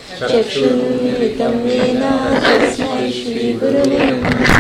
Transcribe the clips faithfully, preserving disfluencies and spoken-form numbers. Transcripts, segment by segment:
चक्षुरुन्मिलितं येन तस्मै श्रीगुरवे नमः।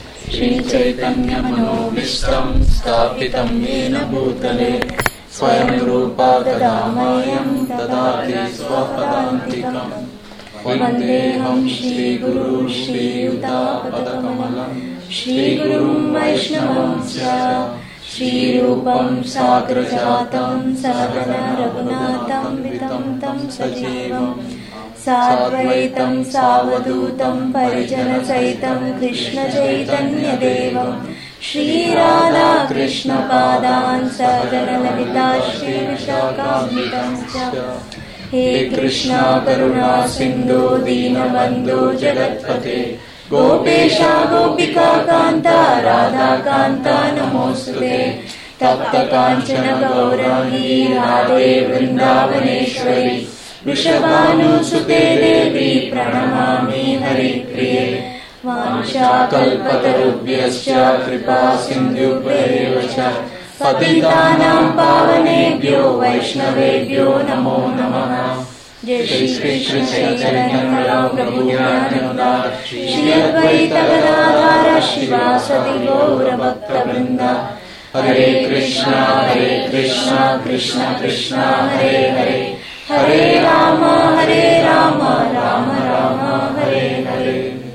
श्रीचैतन्यमनोभीष्टं स्थापितं येन भूतले स्वयं रूपा ददामह्यं ददाति स्वपदान्तिकम्। वन्देऽहं श्रीगुरुं श्रीयुतापदकमलं श्रीगुरुं वैष्णवं च श्रीरूपं साग्रजातं सहगण रघुनाथं वितं तं सजीवं साद्वैतं सावधूतं परिजनसहितं कृष्णचैतन्यदेवं श्रीराधा कृष्णपादान् सहगण ललिता श्रीविशाखान्वितं च। हे कृष्णा करुणा सिन्धु दीनबन्धो जगत्पते गोपेशा गोपिका कान्ता राधा कान्ता नमोस्तुते। तप्त काञ्चन गौरांगी राधे वृन्दावनेश्वरी वृषभानुसुते देवी प्रणमामि हरिप्रिये। वाञ्छाकल्पतरुभ्यश्च कृपा सिन्धुभ्यैव च पतितानां पावनेभ्यो वैष्णवेभ्यो नमो नमः। जय श्री कृष्ण चैतन्य प्रभु नित्यानंद श्री अद्वैत गदाधर शिवासदि गौर भक्तवृंद। हरे कृष्णा हरे कृष्णा कृष्ण कृष्णा हरे हरे हरे राम हरे Ram Ram Ram Hare Hare.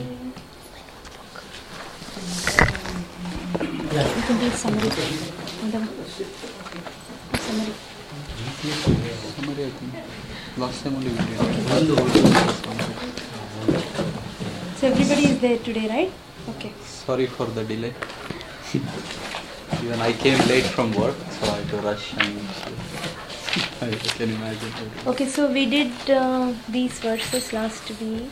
Last time only we did. So everybody is there today, right? Okay. Sorry for the delay. Even I came late from work, so I had to rush and I can imagine. Okay, so we did uh, these verses last week.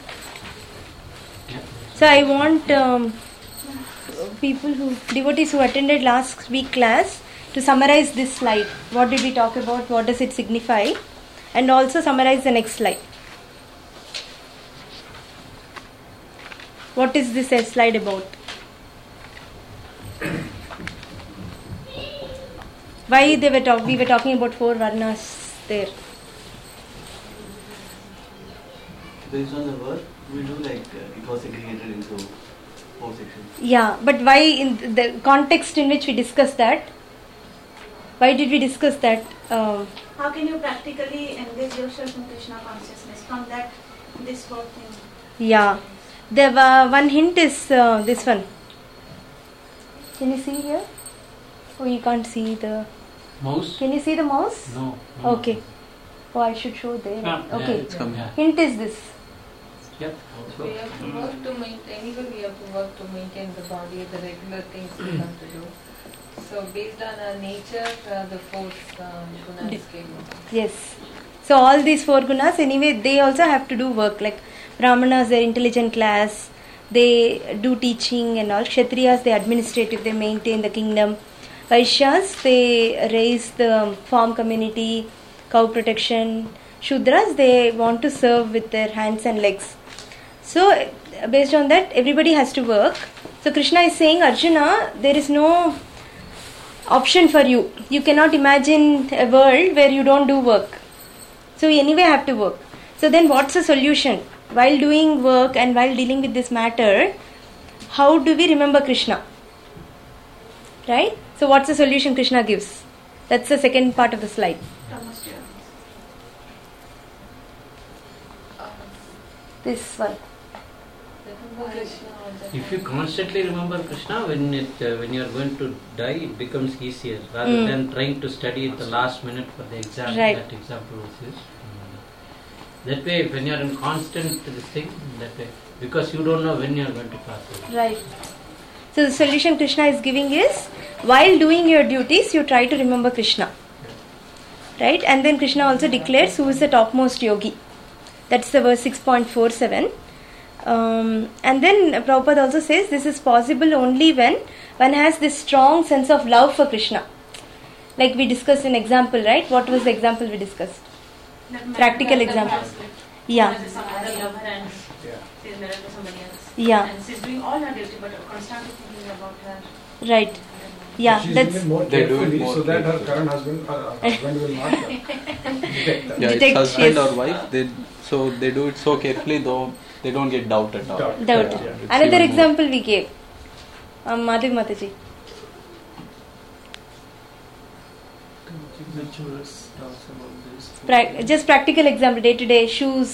So I want um, people who, devotees who attended last week class to summarize this slide. What did we talk about? What does it signify? And also summarize the next slide. What is this slide about? Why they were talk- we were talking about four varnas there? Based on the word, we do like uh, it was segregated into four sections. Yeah, but why in the context in which we discussed that? Why did we discuss that? Uh, How can you practically engage yourself in Krishna consciousness from that, this whole thing? Yeah, the uh, one hint is uh, this one. Can you see here? Oh, you can't see the mouse. Can you see the mouse? No. no. Okay. Oh, I should show there. Yeah, okay. Yeah, it's coming. Yeah. Hint is this. Yep. So we have to work to maintain. Anyway, we have to work to maintain the body, the regular things we have to do. So based on our nature, uh, the four uh, gunas came up. Yes. So all these four gunas, anyway, they also have to do work. Like Brahmanas, they're intelligent class. They do teaching and all. Kshatriyas, they administrative. They maintain the kingdom. Vaishyas, they raise the farm community, cow protection. Shudras, they want to serve with their hands and legs. So based on that, everybody has to work. So Krishna is saying, Arjuna, there is no option for you. You cannot imagine a world where you don't do work. So you anyway have to work. So then what's the solution? While doing work and while dealing with this matter, how do we remember Krishna? Right? So what's the solution Krishna gives? That's the second part of the slide. This one. If you constantly remember Krishna, when it uh, when you are going to die, it becomes easier rather Mm. than trying to study at the last minute for the exam. Right. That example was used. Mm. That way, when you are in constant this thing, that way, because you don't know when you are going to pass away. Right. So the solution Krishna is giving is, while doing your duties, you try to remember Krishna. Right? And then Krishna also declares who is the topmost yogi. That's the verse six point four seven. Um, and then Prabhupada also says this is possible only when one has this strong sense of love for Krishna. Like we discussed an example, right? What was the example we discussed? Practical example. Yeah. Some other lover and she's married to somebody else. Yeah. And she's doing all her duty but constantly thinking about her. Right. Yeah, She's that's doing it more They do it carefully more so that her carefully. current husband, uh, husband will not uh, detect that. Yeah, Detect, it's husband yes. or wife. They so they do it so carefully, though they don't get doubt at all. Doubt. doubt. Yeah, it's Another even more- example we gave. Um, Madhav Mataji. Which verse talks about this? Pra- just practical example, day to day shoes.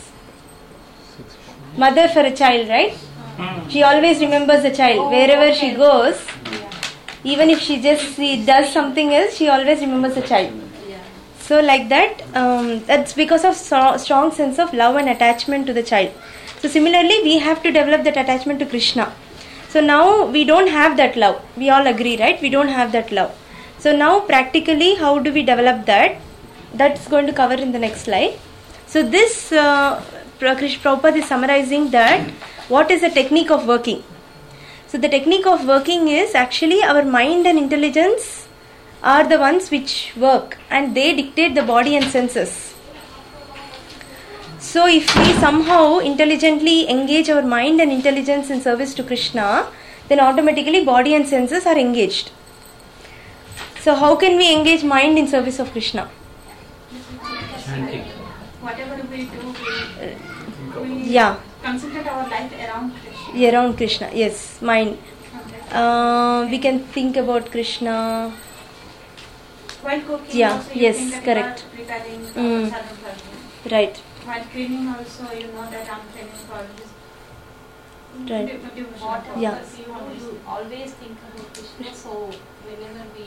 Mother for a child, right? She always remembers the child. Oh, Wherever okay. she goes, Yeah. even if she just she does something else, she always remembers the child. Yeah. So like that, um, that's because of so- strong sense of love and attachment to the child. So similarly, we have to develop that attachment to Krishna. So now we don't have that love. We all agree, right? We don't have that love. So now practically, how do we develop that? That's going to cover in the next slide. So this uh, Krish Prabhupada is summarizing that what is the technique of working. So the technique of working is actually our mind and intelligence are the ones which work and they dictate the body and senses. So if we somehow intelligently engage our mind and intelligence in service to Krishna, then automatically body and senses are engaged. So how can we engage mind in service of Krishna? Chanting. Whatever we do, we, we Yeah, concentrate our life around Krishna. around Krishna. Yes, mind. Okay. Uh, we can think about Krishna. While cooking, Yeah, also you yes, think that correct. you are preparing for Mm. sadhu bharti. Right, While cleaning, also you know that I'm cleaning for this. right. dev- devotion What for Yeah. else you want to always think about Krishna, so whenever we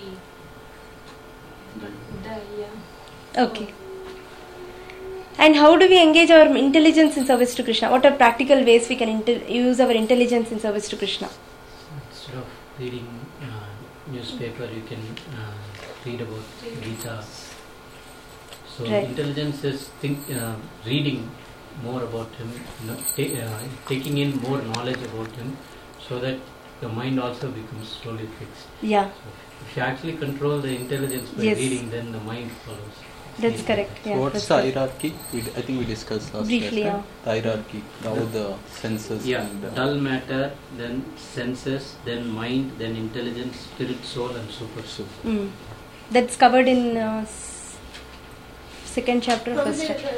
die, yeah. Okay. And how do we engage our intelligence in service to Krishna? What are practical ways we can intel- use our intelligence in service to Krishna? Instead of reading uh, newspaper, you can uh, read about Gita. So Right. intelligence is think, uh, reading more about him, you know, ta- uh, taking in more knowledge about him, so that the mind also becomes slowly fixed. Yeah, So if you actually control the intelligence by Yes. reading, then the mind follows. that's Easily. correct. Yeah, So what's that's the correct. hierarchy? We, d- I think we discussed last Briefly, class, right? The hierarchy, how the senses Yeah, and uh, dull matter, then senses, then mind, then intelligence, spirit, soul, and super soul. Mm. That's covered in uh, s- second chapter, first chapter.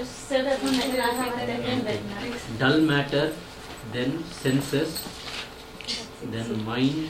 Dull matter, then senses, then mind,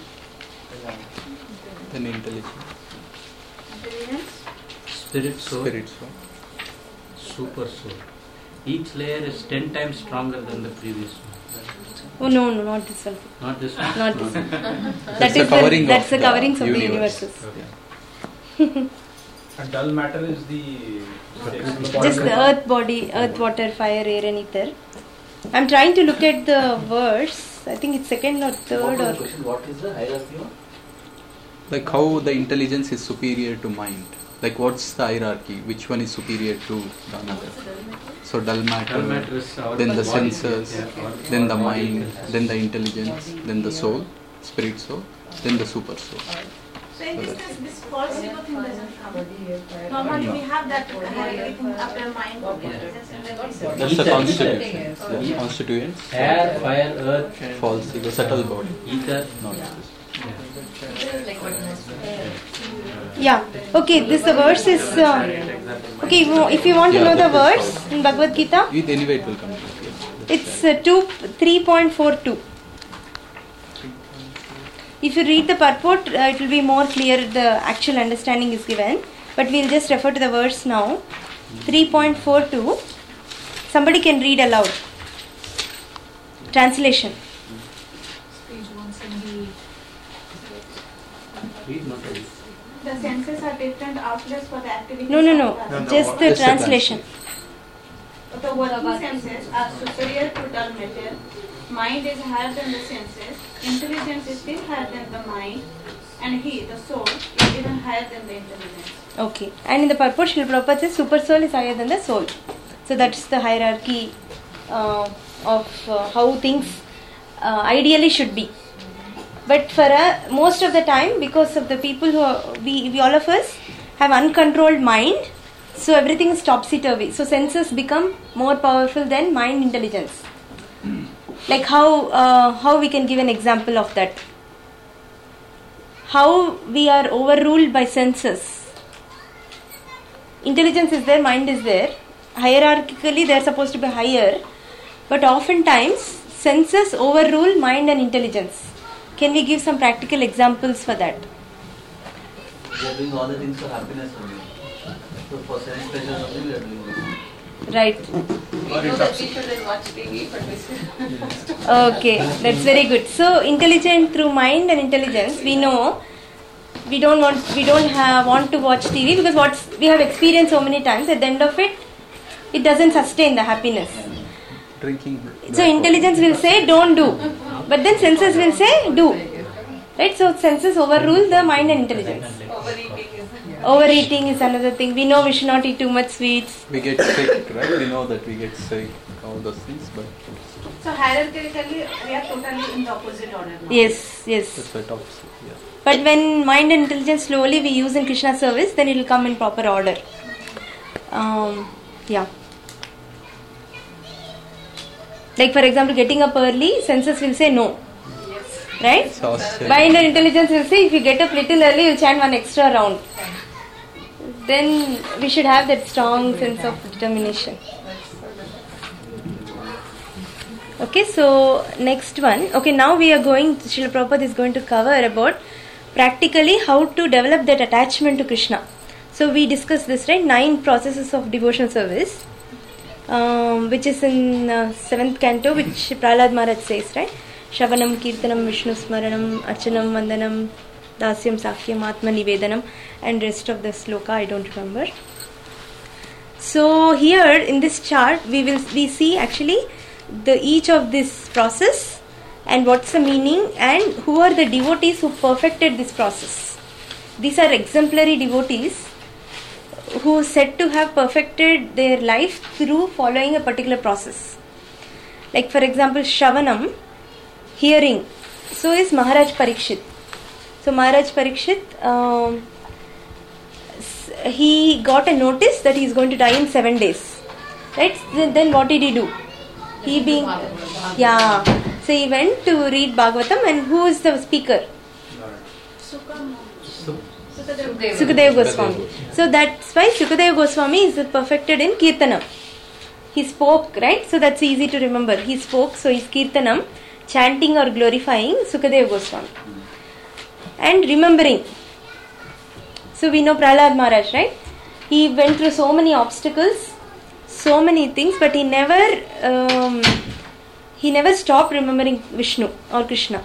then intelligence, Intelligence. spirit, soul, spirit, so super soul. Each layer is ten times stronger than the previous one. Oh no, no, not this one. Not this one. Not this one. That's That the is covering the, that's of the the coverings of the universe. universes. Okay. And dull matter is the, the Just the earth body, earth, water, fire, air, and ether. I'm trying to look at the verse. I think it's second or What third was the or. question? What is the hierarchy of? like how the intelligence is superior to mind. Like what's the hierarchy? Which one is superior to the another? So dull matter, Dull matter is our then the body. senses, Yeah, our- then the our body mind, senses. then the intelligence, then the soul, spirit soul, then the super soul. So in this case, this false ego thing doesn't come. Normally we have that hierarchy thing after mind, intelligence, and then we That's the Ether. constituents. Ether. Yeah, constituents. Air, fire, earth, False ego, subtle body. ether. Not Yeah. Yeah. Okay. This the verse is. Uh, okay. If you, if you want to Yeah, know the that is verse in Bhagavad Gita, It anyway it will come. Yeah. it's uh, two three point four two. If you read the purport, uh, it will be more clear. The actual understanding is given, but we'll just refer to the verse now. three point four two. Somebody can read aloud. Translation. Page one seventy-eight. Read not read. The senses are different outlets for the activities. No, no, of no. the- Just the Just the translation. The working senses are superior to dull matter. Mind is higher than the senses. Intelligence is still higher than the mind. And he, the soul, is even higher than the intelligence. Okay. And in the purport, Srila Prabhupada says super soul is higher than the soul. So that's the hierarchy uh, of uh, how things uh, ideally should be. But for uh, most of the time, because of the people who are, we, we all of us have uncontrolled mind, so everything is topsy-turvy. So senses become more powerful than mind intelligence. Like how uh, how we can give an example of that. how we are overruled by senses. Intelligence is there, mind is there. Hierarchically, they are supposed to be higher, but oftentimes senses overrule mind and intelligence. Can we give some practical examples for that? We are doing all the things for happiness only. So for sense pleasure only we are doing this. Right. We know that we shouldn't watch T V, but we still. Okay, that's very good. So intelligent through mind and intelligence, we know we don't want we don't have want to watch T V because what we have experienced so many times. At the end of it, it doesn't sustain the happiness. Drinking. So intelligence will say don't do, but then senses will say do. Right? So senses overrule the mind and intelligence. Overeating is. Overeating is another thing. We know we should not eat too much sweets. We get sick, right? We know that we get sick, all those things, but So hierarchically, we are totally in the opposite order now. Yes, yes. that's quite opposite. Yeah. But when mind and intelligence slowly we use in Krishna service, then it will come in proper order. Um, yeah. Like for example, getting up early, senses will say no. Right? So, Mind and intelligence will say if you get up little early, you'll chant one extra round. Then we should have that strong sense of determination. Okay, so next one. Okay, now we are going, Srila Prabhupada is going to cover about practically how to develop that attachment to Krishna. So we discussed this, right? Nine processes of devotional service, um, which is in uh, seventh canto, which Prahlad Maharaj says, right? Shravanam, Kirtanam, Vishnu Smaranam, Archanam, Vandanam, Dasyam, Sakyam, Atma Nivedanam, and rest of the sloka I don't remember. So here in this chart we will we see actually the each of this process and what's the meaning and who are the devotees who perfected this process. These are exemplary devotees who are said to have perfected their life through following a particular process. Like for example, Shravanam, hearing. So is Maharaj Parikshit. So Maharaj Parikshit, um, he got a notice that he is going to die in seven days. Right? Then what did he do? He being, yeah. So he went to read Bhagavatam, and who is the speaker? Sukadeva Goswami. So that's why Sukadeva Goswami is perfected in Kirtanam. He spoke, right? So that's easy to remember. He spoke, so he's Kirtanam, chanting or glorifying Sukadeva Goswami. And remembering. So we know Prahlad Maharaj, right? He went through so many obstacles, so many things, but he never um, he never stopped remembering Vishnu or Krishna.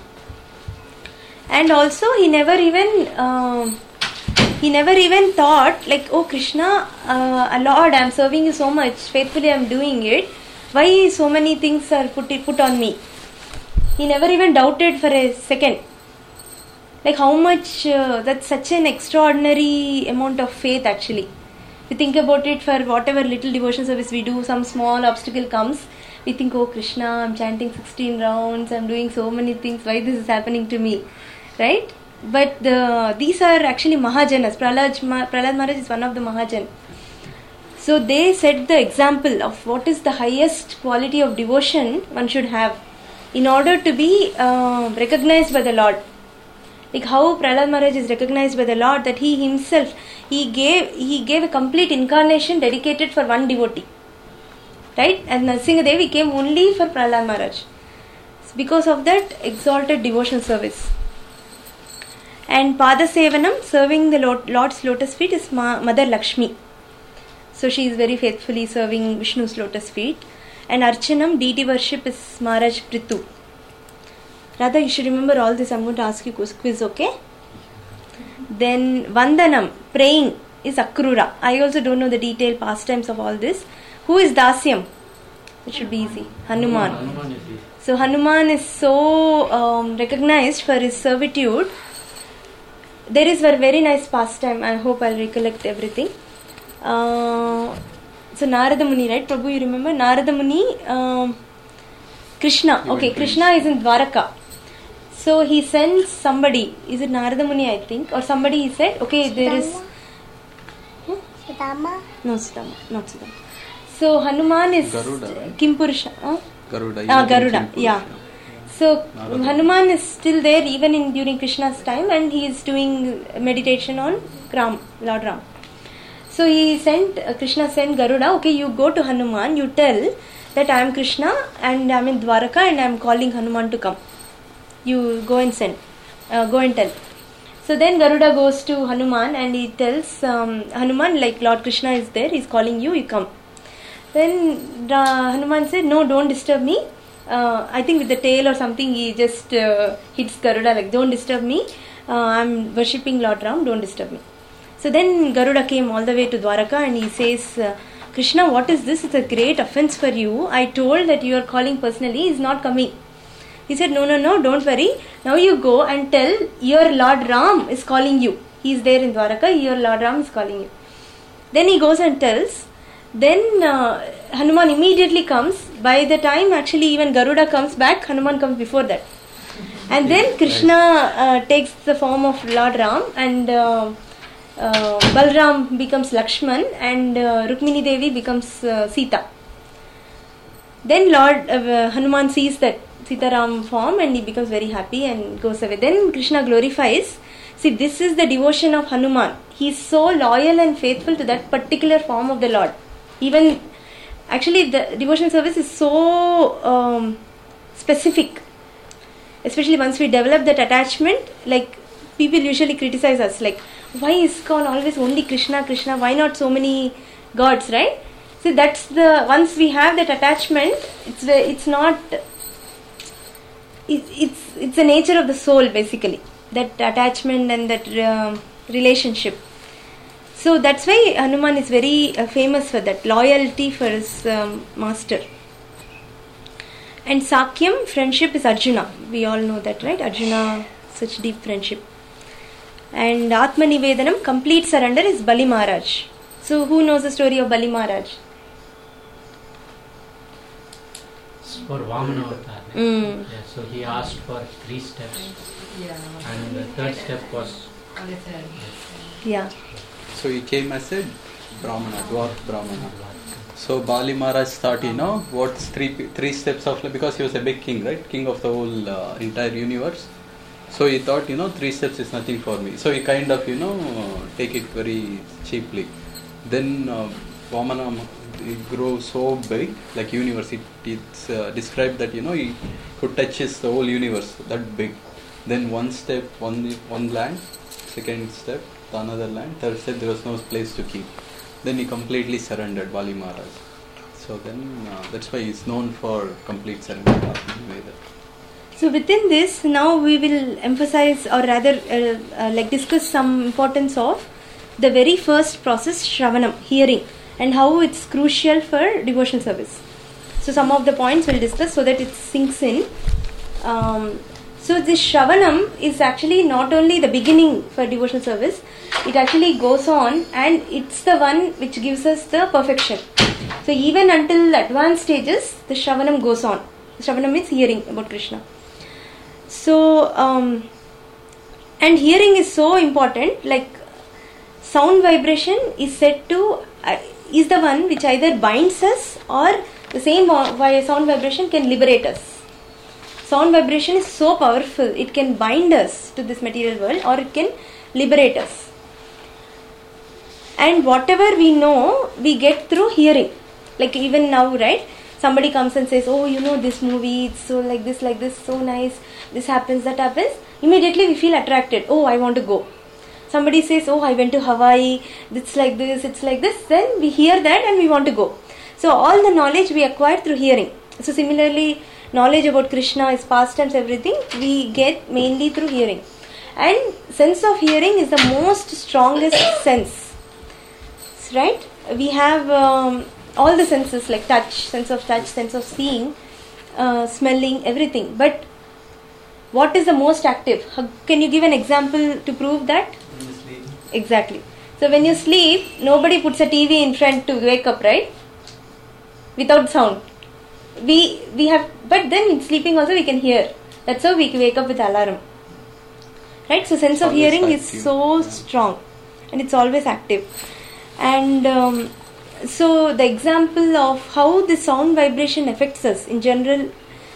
And also he never even um, he never even thought like, oh Krishna, uh, Lord, I am serving you so much, faithfully I am doing it. Why so many things are put put on me? He never even doubted for a second. Like how much, uh, that's such an extraordinary amount of faith actually. If you think about it, for whatever little devotion service we do, some small obstacle comes, we think, oh Krishna, I'm chanting sixteen rounds, I'm doing so many things, why this is happening to me, right? But the, these are actually Mahajanas. Prahlad, Prahlad Maharaj is one of the Mahajan. So they set the example of what is the highest quality of devotion one should have in order to be uh, recognized by the Lord. Like how Prahlad Maharaj is recognized by the Lord, that he himself, he gave he gave a complete incarnation dedicated for one devotee. Right? And Nrsimhadev came only for Prahlad Maharaj. Because of that exalted devotional service. And Pada Sevanam, serving the Lord's lotus feet, is Ma- Mother Lakshmi. So she is very faithfully serving Vishnu's lotus feet. And Archanam, deity worship, is Maharaj Prithu. Radha, you should remember all this. I'm going to ask you quiz, okay? Then Vandanam, praying, is Akrura. I also don't know the detailed pastimes of all this. Who is Dasyam? It should be easy. Hanuman. Hanuman is easy. So Hanuman is so um, recognized for his servitude. There is a very nice pastime. I hope I'll recollect everything. Uh, so Narada Muni, right? Prabhu, you remember? Narada Muni, um, Krishna. Okay, Krishna is in Dwaraka. So he sends somebody. Is it Narada Muni, I think? Or somebody, he said, okay, there is... Hmm? Sudama? No, Sudama. Not Sudama. So Hanuman is Garuda, right? Kimpurusha. Huh? Garuda. Ah, Garuda, yeah. So Narada. Hanuman is still there even in during Krishna's time, and he is doing meditation on Ram, Lord Ram. So he sent uh, Krishna sent Garuda. Okay, you go to Hanuman. You tell that I am Krishna and I am in Dwaraka and I am calling Hanuman to come. You go and send. Uh, go and tell. So then Garuda goes to Hanuman and he tells um, Hanuman, like, Lord Krishna is there, he is calling you, you come. Then uh, Hanuman said, no, don't disturb me. Uh, I think with the tail or something he just uh, hits Garuda, like, don't disturb me. Uh, I am worshipping Lord Ram, don't disturb me. So then Garuda came all the way to Dwaraka and he says, uh, Krishna, what is this? It's a great offense for you. I told that you are calling personally, he is not coming. He said, no, no, no, don't worry. Now you go and tell your Lord Ram is calling you. He is there in Dwaraka, your Lord Ram is calling you. Then he goes and tells. Then uh, Hanuman immediately comes. By the time actually even Garuda comes back, Hanuman comes before that. And then Krishna uh, takes the form of Lord Ram and uh, uh, Balram becomes Lakshman and uh, Rukmini Devi becomes uh, Sita. Then Lord uh, Hanuman sees that Sitaram form and he becomes very happy and goes away. Then Krishna glorifies. See, this is the devotion of Hanuman. He is so loyal and faithful to that particular form of the Lord. Even, actually the devotional service is so um, specific. Especially once we develop that attachment, like people usually criticize us, like, why is ISKCON always only Krishna, Krishna, why not so many gods, right? See, that's the, once we have that attachment, it's it's not, it, it's it's the nature of the soul basically, that attachment and that uh, relationship. So that's why Hanuman is very uh, famous for that, loyalty for his um, master. And Sakyam, friendship, is Arjuna. We all know that, right? Arjuna, such deep friendship. And Atma Nivedanam, complete surrender, is Bali Maharaj. So who knows the story of Bali Maharaj? It's for Vamana Avatar. Mm. Yeah, so he asked for three steps. Yeah. And the third step was. Yeah. So he came as a Brahmana, dwarf Brahmana. So Bali Maharaj thought, you know, what's three three steps of life, because he was a big king, right? King of the whole uh, entire universe. So he thought, you know, three steps is nothing for me. So he kind of, you know, uh, take it very cheaply. Then uh, Vamana, it grew so big, like universe. It, it's uh, described that, you know, he could touch his the whole universe, that big. Then one step, one one land, second step, another land, third step, there was no place to keep. Then he completely surrendered, Bali Maharaj. So then uh, that's why he is known for complete surrender. So within this, now we will emphasize, or rather uh, uh, like discuss some importance of the very first process, Shravanam, hearing, and how it's crucial for devotional service. So some of the points we'll discuss so that it sinks in. Um, so this Shravanam is actually not only the beginning for devotional service, it actually goes on and it's the one which gives us the perfection. So even until advanced stages, the Shravanam goes on. Shravanam means hearing about Krishna. So, um, and hearing is so important, like sound vibration is said to, uh, is the one which either binds us or the same sound vibration can liberate us. Sound vibration is so powerful, it can bind us to this material world or it can liberate us. And whatever we know, we get through hearing. Like even now, right? Somebody comes and says, oh, you know this movie, it's so like this, like this, so nice, this happens, that happens. Immediately we feel attracted. Oh, I want to go. Somebody says, oh, I went to Hawaii, it's like this, it's like this. Then we hear that and we want to go. So all the knowledge we acquire through hearing. So similarly, knowledge about Krishna, his pastimes, everything, we get mainly through hearing. And sense of hearing is the most strongest sense. Right? We have um, all the senses like touch, sense of touch, sense of seeing, uh, smelling, everything. But what is the most active? Can you give an example to prove that? When you sleep. Exactly. So when you sleep, nobody puts a T V in front to wake up, right? Without sound. We we have, but then in sleeping also we can hear. That's how we wake up with alarm. Right? So sense of hearing is so strong and it's always active. And um, so the example of how the sound vibration affects us in general,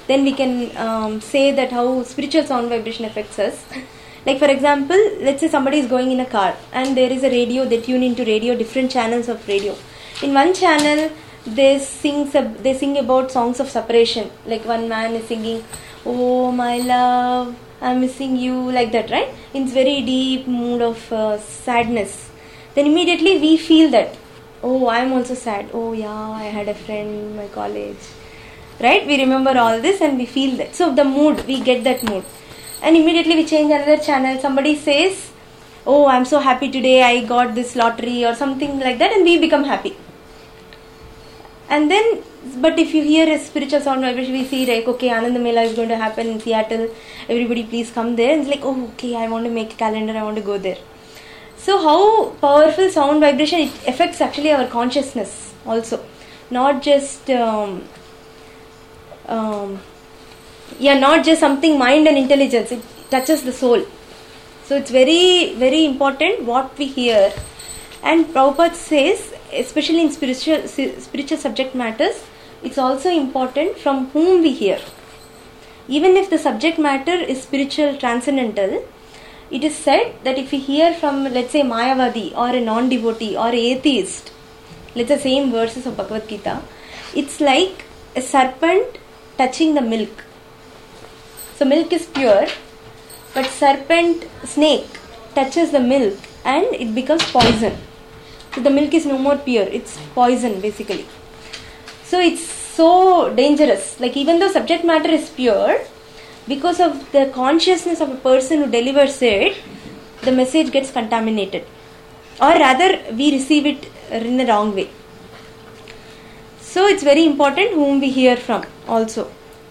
then we can um, say that how spiritual sound vibration affects us. Like for example, let's say somebody is going in a car and there is a radio, they tune into radio, different channels of radio. In one channel, they sing, they sing about songs of separation. Like one man is singing, "Oh my love, I'm missing you," like that, right? In very deep mood of uh, sadness. Then immediately we feel that, oh, I'm also sad. Oh yeah, I had a friend in my college. Right? We remember all this and we feel that. So the mood, we get that mood. And immediately we change another channel. Somebody says, "Oh, I'm so happy today, I got this lottery," or something like that, and we become happy. And then, but if you hear a spiritual sound vibration, we see like, okay, Ananda Mela is going to happen in Seattle. Everybody please come there. And it's like, oh, okay, I want to make a calendar, I want to go there. So how powerful sound vibration, it affects actually our consciousness also. Not just... Um, um, yeah, not just something mind and intelligence, it touches the soul. So it's very, very important what we hear. And Prabhupada says, especially in spiritual spiritual subject matters, it's also important from whom we hear. Even if the subject matter is spiritual, transcendental, it is said that if we hear from, let's say, Mayavadi or a non-devotee or atheist, let's say same verses of Bhagavad Gita, it's like a serpent touching the milk. So milk is pure, but serpent, snake touches the milk and it becomes poison. So the milk is no more pure, it's poison basically. So it's so dangerous. Like even though subject matter is pure, because of the consciousness of a person who delivers it, the message gets contaminated. Or rather, we receive it in the wrong way. So it's very important whom we hear from also.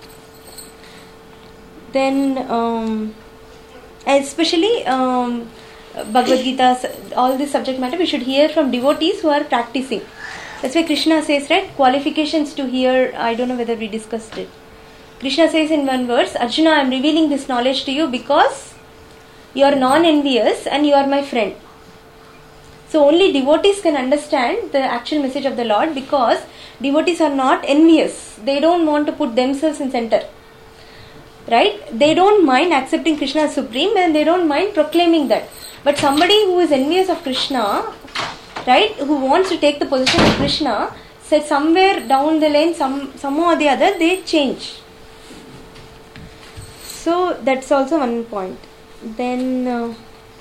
Then, um, especially um, Bhagavad Gita, all this subject matter, we should hear from devotees who are practicing. That's why Krishna says, right, qualifications to hear, I don't know whether we discussed it. Krishna says in one verse, Arjuna, I am revealing this knowledge to you because you are non-envious and you are my friend. So only devotees can understand the actual message of the Lord, because devotees are not envious. They don't want to put themselves in center. Right? They don't mind accepting Krishna as supreme and they don't mind proclaiming that. But somebody who is envious of Krishna, right, who wants to take the position of Krishna, said somewhere down the lane, some somehow or the other, they change. So that's also one point. Then, uh,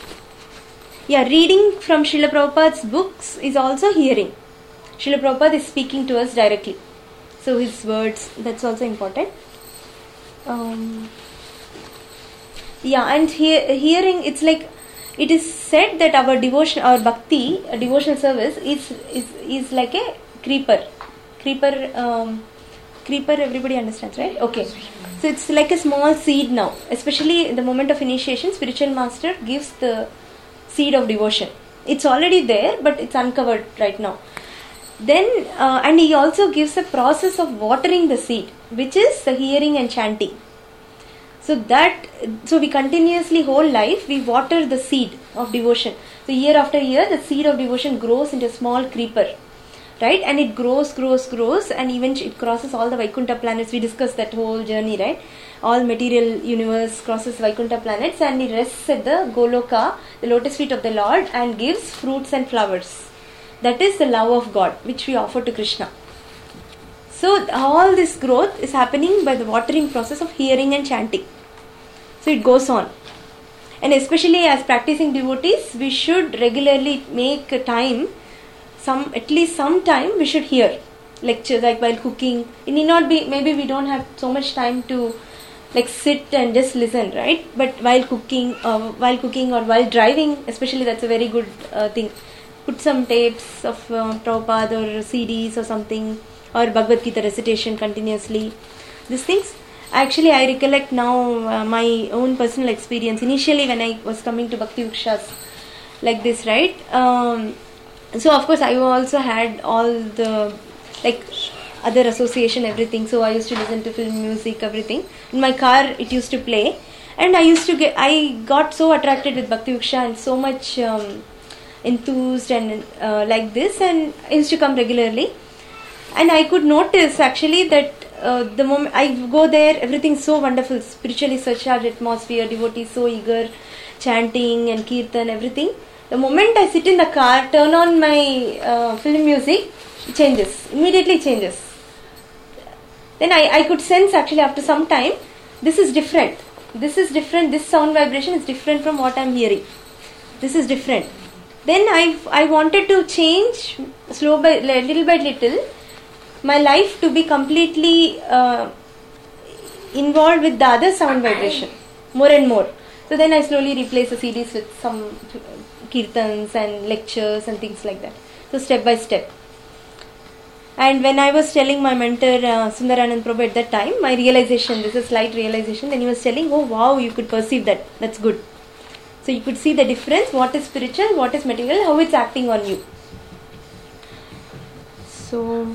yeah, reading from Srila Prabhupada's books is also hearing. Srila Prabhupada is speaking to us directly. So his words, that's also important. Um, yeah, and he- hearing, it's like, it is said that our devotion, our bhakti, a devotional service is is is like a creeper. Creeper, um, creeper, everybody understands, right? Okay. So it's like a small seed now. Especially in the moment of initiation, spiritual master gives the seed of devotion. It's already there, but it's uncovered right now. Then, uh, and he also gives a process of watering the seed, which is the hearing and chanting. So that, so we continuously, whole life, we water the seed of devotion. So year after year, the seed of devotion grows into a small creeper, right? And it grows, grows, grows, and eventually it crosses all the Vaikuntha planets. We discussed that whole journey, right? All material universe crosses Vaikuntha planets, and it rests at the Goloka, the lotus feet of the Lord, and gives fruits and flowers. That is the love of God, which we offer to Krishna. So all this growth is happening by the watering process of hearing and chanting. So it goes on. And especially as practicing devotees, we should regularly make a time, some at least some time we should hear lectures, like while cooking. It need not be, maybe we don't have so much time to like sit and just listen, right? But while cooking, uh, while cooking or while driving, especially, that's a very good uh, thing. Put some tapes of uh, Prabhupada or C Ds or something, or Bhagavad Gita recitation continuously. These things, actually I recollect now uh, my own personal experience. Initially when I was coming to Bhakti Vrikshas like this, right? Um, so of course I also had all the like other association, everything. So I used to listen to film music, everything. In my car it used to play. And I used to get, I got so attracted with Bhakti Vriksha and so much um, enthused and uh, like this, and I used to come regularly. And I could notice actually that uh, the moment I go there, everything's so wonderful, spiritually such an atmosphere, devotees so eager, chanting and kirtan, everything. The moment I sit in the car, turn on my uh, film music, it changes, immediately changes. Then I, I could sense actually after some time, this is different. This is different, this sound vibration is different from what I'm hearing. This is different. Then I I wanted to change slow by little by little my life to be completely uh, involved with the other sound vibration more and more. So then I slowly replaced the C Ds with some kirtans and lectures and things like that. So step by step. And when I was telling my mentor uh, Sundaranand Prabhu at that time, my realization, this is a slight realization, then he was telling, oh wow, you could perceive that, that's good. So you could see the difference, what is spiritual, what is material, how it's acting on you. So,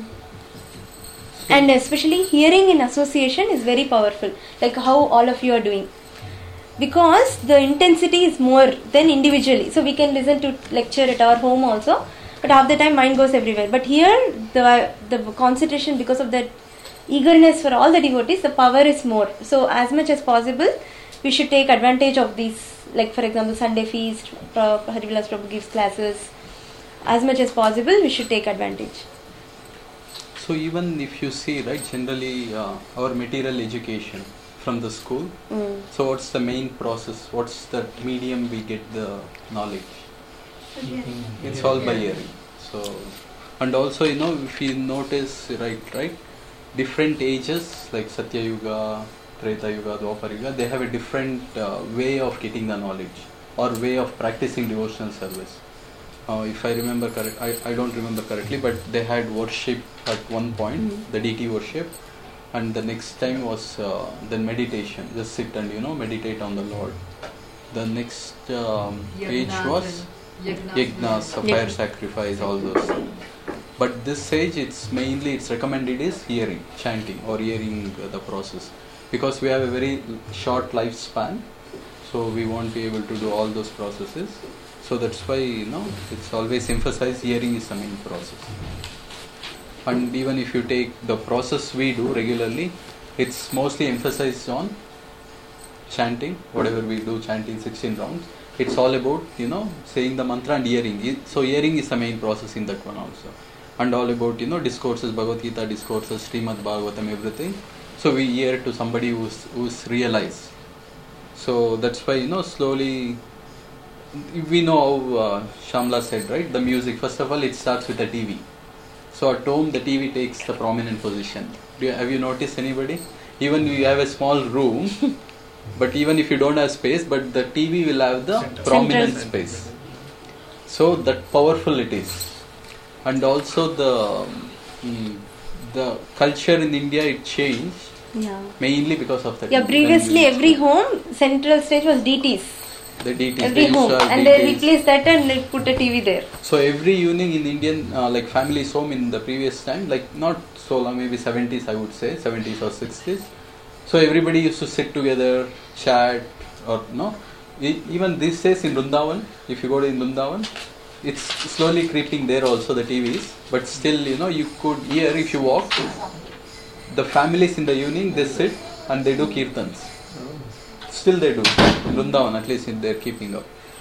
and especially hearing in association is very powerful, like how all of you are doing. Because the intensity is more than individually. So we can listen to lecture at our home also, but half the time mind goes everywhere. But here, the the concentration, because of that eagerness for all the devotees, the power is more. So as much as possible, we should take advantage of these. Like for example, Sunday feast, Harivilas Prabhu gives classes. As much as possible, we should take advantage. So even if you see, right, generally uh, our material education from the school, Mm. so what's the main process? What's the medium we get the knowledge? It's all by hearing. So, and also, you know, if you notice, right, right, different ages like Satya Yuga, Treta Yuga, Dwapar Yuga, they have a different uh, way of getting the knowledge or way of practicing devotional service. Uh, if I remember correct, I, I don't remember correctly, but they had worship at one point, Mm. the deity worship, and the next time was uh, then meditation. Just sit and, you know, meditate on the Lord. The next um, age was yajnas, a fire sacrifice, all those. But this age, it's mainly it's recommended is hearing, chanting, or hearing uh, the process, because we have a very short lifespan, so we won't be able to do all those processes. So that's why, you know, it's always emphasized hearing is the main process. And even if you take the process we do regularly, it's mostly emphasized on chanting, whatever we do, chanting sixteen rounds. It's all about, you know, saying the mantra and hearing. It- So hearing is the main process in that one also. And all about, you know, discourses, Bhagavad Gita discourses, Srimad Bhagavatam, everything. So we hear to somebody who's, who's realized. So that's why, you know, slowly, we know how uh, Shamla said, right? The music, first of all, it starts with a T V. So at home, the T V takes the prominent position. Do you, have you noticed anybody? Even we have a small room, but even if you don't have space, but the T V will have the Center. prominent Central. space. So that powerful it is. And also the mm, the culture in India, it changed Yeah. mainly because of the Yeah, T V. previously When we every used to- home, central stage was D Ts. the D Ts, Every they used home. to have And they D Ts. replaced that and they put a T V there. So every evening in Indian uh, like family's home in the previous time, like not so long, maybe seventies I would say, seventies or sixties. So everybody used to sit together, chat, or no. E- even these days in Vrindavan, if you go to in Vrindavan, it's slowly creeping there also the T Vs. But still, you know, you could hear if you walk, the families in the evening they sit and they do kirtans. Still they do. In Vrindavan, at least in, they're keeping up.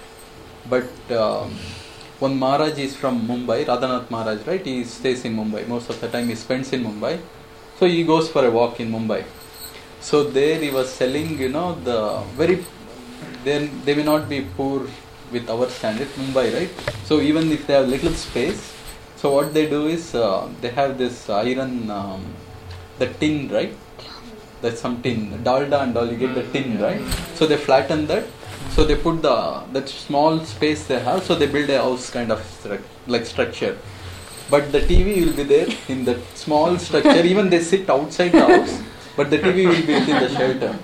But um, one Maharaj is from Mumbai, Radhanath Maharaj, right? He stays in Mumbai. Most of the time he spends in Mumbai. So he goes for a walk in Mumbai. So there he was selling, you know, the very, then they may not be poor with our standard, Mumbai, right? So even if they have little space, so what they do is uh, they have this iron, um, the tin, right? That's some tin, dalda and all, you get the tin, right? So they flatten that. So they put the that small space they have, so they build a house kind of stru- like structure. But the T V will be there in that small structure. Even they sit outside the house, but the T V will be within the shelter.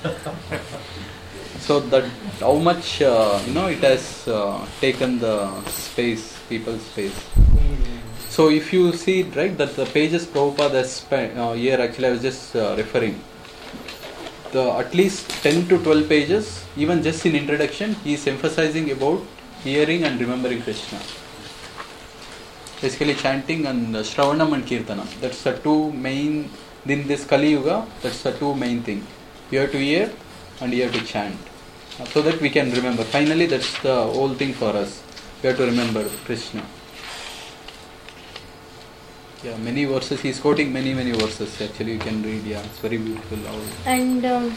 So that how much uh, you know it has uh, taken the space, people's space. So if you see it, right, that the pages Prabhupada has spent uh, here, actually I was just uh, referring. The at least ten to twelve pages, even just in introduction, he is emphasizing about hearing and remembering Krishna. Basically chanting and uh, Shravanam and Kirtanam. That's the two main In this Kali Yuga, that's the two main thing. You have to hear and you have to chant. So that we can remember. Finally, that's the whole thing for us. We have to remember Krishna. Yeah, many verses. He's quoting many, many verses. Actually, you can read. Yeah, it's very beautiful. And um,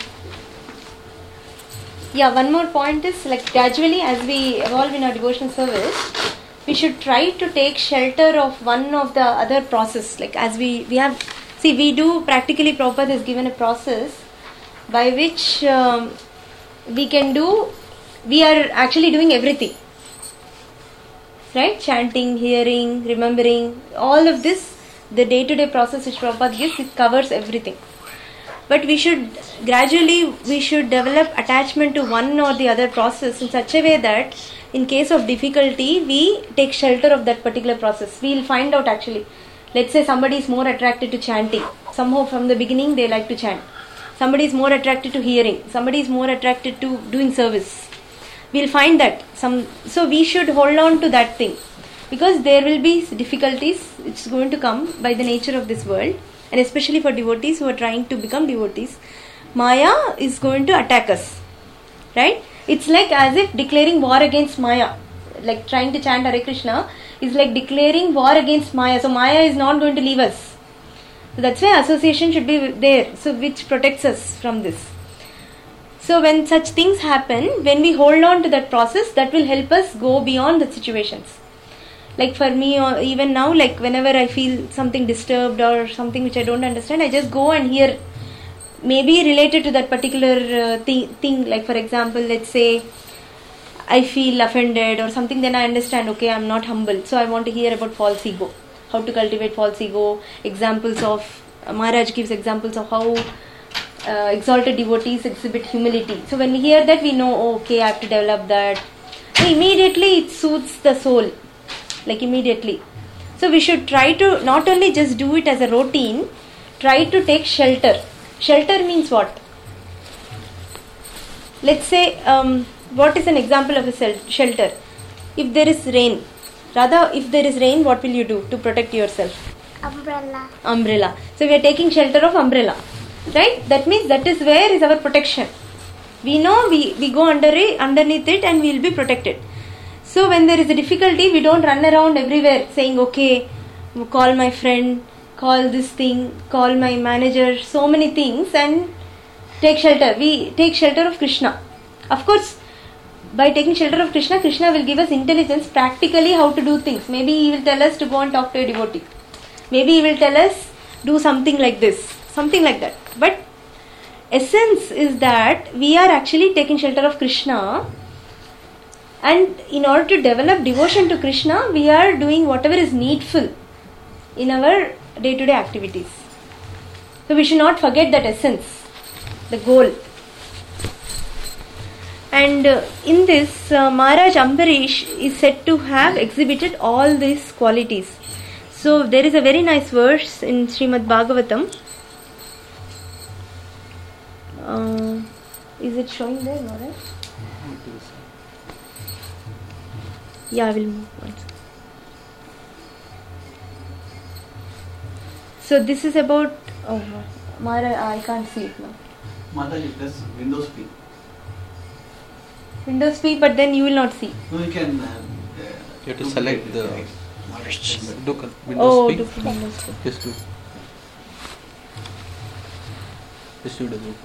yeah, one more point is like gradually as we evolve in our devotional service, we should try to take shelter of one of the other process. Like as we we have, see, we do practically. Prabhupada has given a process by which um, we can do. We are actually doing everything. Right? Chanting, hearing, remembering, all of this, the day-to-day process which Prabhupada gives, it covers everything. But we should, gradually, we should develop attachment to one or the other process in such a way that in case of difficulty, we take shelter of that particular process. We will find out actually. Let's say somebody is more attracted to chanting. Somehow from the beginning they like to chant. Somebody is more attracted to hearing. Somebody is more attracted to doing service. We'll find that some so we should hold on to that thing, because there will be difficulties it's going to come by the nature of this world, and especially for devotees who are trying to become devotees, Maya is going to attack us, right? It's like as if declaring war against Maya, like trying to chant Hare Krishna is like declaring war against Maya. So Maya is not going to leave us. So that's why association should be there, so which protects us from this. So when such things happen, when we hold on to that process, that will help us go beyond the situations. Like for me, or even now, like whenever I feel something disturbed or something which I don't understand, I just go and hear, maybe related to that particular uh, thing, thing. Like for example, let's say I feel offended or something, then I understand, okay, I'm not humble. So I want to hear about false ego, how to cultivate false ego, examples of, uh, Maharaj gives examples of how Uh, exalted devotees exhibit humility. So when we hear that, we know, oh, okay, I have to develop that. So immediately it soothes the soul, like immediately. So we should try to not only just do it as a routine, try to take shelter. Shelter means what? Let's say, um, what is an example of a shelter? If there is rain, rather if there is rain, what will you do to protect yourself? Umbrella. Umbrella. So we are taking shelter of umbrella. Right? That means that is where is our protection. We know we, we go under it, underneath it and we will be protected. So when there is a difficulty, we don't run around everywhere saying, okay, call my friend, call this thing, call my manager, so many things, and take shelter. We take shelter of Krishna. Of course, by taking shelter of Krishna, Krishna will give us intelligence practically how to do things. Maybe he will tell us to go and talk to a devotee. Maybe he will tell us do something like this. Something like that. But essence is that we are actually taking shelter of Krishna, and in order to develop devotion to Krishna, we are doing whatever is needful in our day-to-day activities. So we should not forget that essence, the goal. And uh, in this, uh, Maharaj Ambarish is said to have exhibited all these qualities. So there is a very nice verse in Srimad Bhagavatam. Uh, is it showing there, Maharaj? Yeah, I will move once. So this is about, oh Maharaj, I can't see it now. Mataji, press Windows P. Windows P, but then you will not see. No, you can. Uh, You have to select the do Windows oh, P. do Windows P. Just do. Just do the group.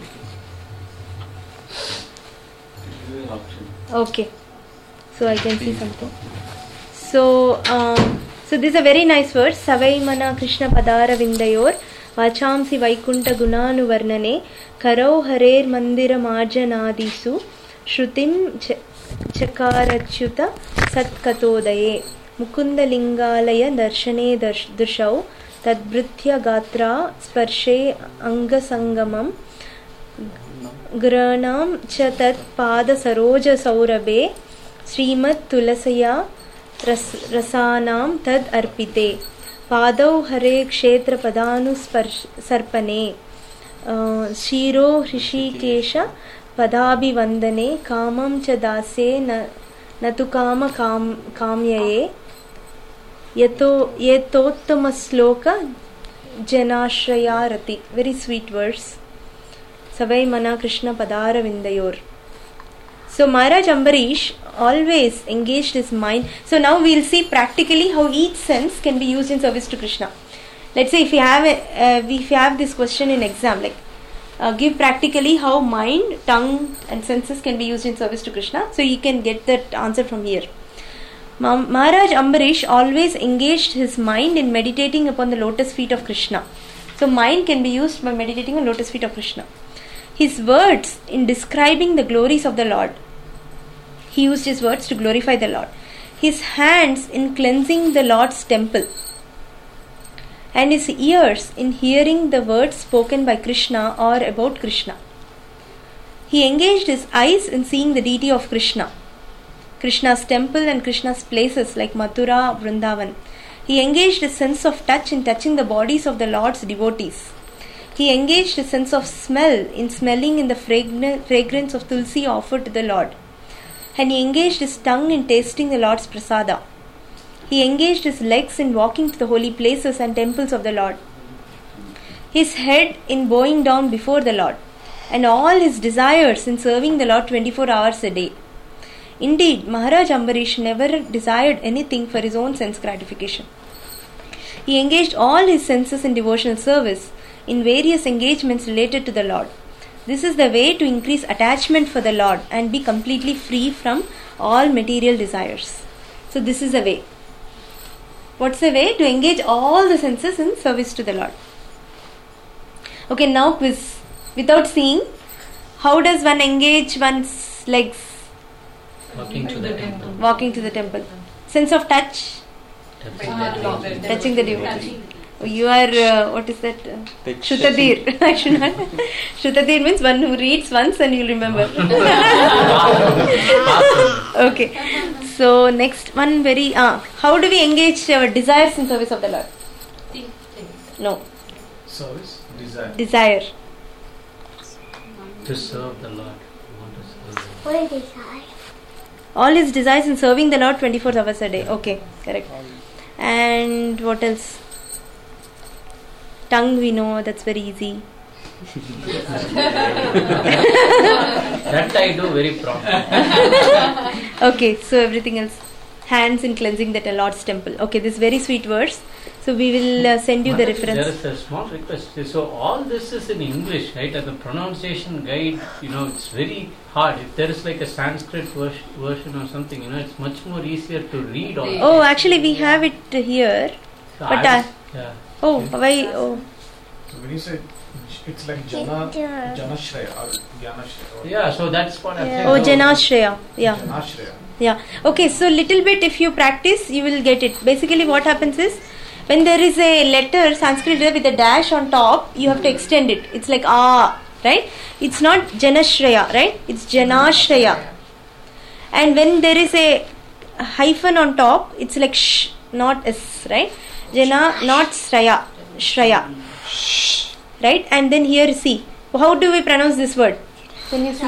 Okay, so I can see something. So, um, so this is a very nice verse. Savai mana Krishna padara vindayor vachamsi vaikunta gunanu varnane karau harer mandira marjanadisu shrutim chakarachyuta satkatodaye mukunda lingalaya darshane drishau tadbritya gatra sparshe anga sangamam Granam cha tat pada saroja saurabhe Srimad Tulasaya ras, Rasanam tad arpite Padau hare kshetra padanu sarpane uh, Shiro Hrishikesha padabi vandane Kamam cha dase na, natukama kam, kamyaye Yato yetottama sloka Janashraya Rati. Very sweet verse. Savai Mana Krishna Padara Vindayor. So Maharaj Ambarish always engaged his mind. So now we will see practically how each sense can be used in service to Krishna. Let's say if you have a, uh, if you have this question in exam, like uh, give practically how mind, tongue and senses can be used in service to Krishna. So you can get that answer from here. Ma- Maharaj Ambarish always engaged his mind in meditating upon the lotus feet of Krishna. So mind can be used by meditating on lotus feet of Krishna. His words in describing the glories of the Lord. He used his words to glorify the Lord. His hands in cleansing the Lord's temple. And his ears in hearing the words spoken by Krishna or about Krishna. He engaged his eyes in seeing the deity of Krishna, Krishna's temple and Krishna's places like Mathura, Vrindavan. He engaged his sense of touch in touching the bodies of the Lord's devotees. He engaged his sense of smell in smelling in the fragn- fragrance of tulsi offered to the Lord. And he engaged his tongue in tasting the Lord's prasada. He engaged his legs in walking to the holy places and temples of the Lord. His head in bowing down before the Lord. And all his desires in serving the Lord twenty-four hours a day. Indeed, Maharaj Ambarish never desired anything for his own sense gratification. He engaged all his senses in devotional service in various engagements related to the Lord. This is the way to increase attachment for the Lord and be completely free from all material desires. So this is the way. What's the way? To engage all the senses in service to the Lord. Okay, now quiz. Without seeing, how does one engage one's legs? Walking to the temple. Walking to the temple. Sense of touch? Touching the devotee. Touching the devotee. You are, uh, what is that? Uh, Take- Shrutadir. I should not. Shrutadir means one who reads once and you'll remember. Okay. So next one very, uh, how do we engage our desires in service of the Lord? No. Service, desire. Desire. To serve the Lord. We want to serve the Lord. What is desire? All his desires in serving the Lord twenty-four hours a day. Okay, correct. And what else? Tongue we know, that's very easy. That I do very promptly. Okay, so everything else. Hands in cleansing the Lord's temple. Okay, this very sweet verse. So we will uh, send you the Maharaj, reference. there is a small request. So all this is in English, right? And the pronunciation guide, you know, it's very hard. If there is like a Sanskrit vers- version or something, you know, it's much more easier to read all. Oh, actually we have it here. So but I- uh, yeah. oh, why? Oh, So when you say it's like Jana, Janashraya or Gyanashraya. or Yeah, so that's what I'm saying. oh, So- Janashraya. Yeah. Janashraya. Yeah. Okay, so little bit if you practice, you will get it. Basically what happens is, when there is a letter, Sanskrit letter with a dash on top, you have to extend it. It's like ah, right? It's not Janashraya, right? It's Janashraya. And when there is a hyphen on top, it's like sh, not s, right? Jana, not Shraya. Shraya. Right? And then here see. How do we pronounce this word? Can you see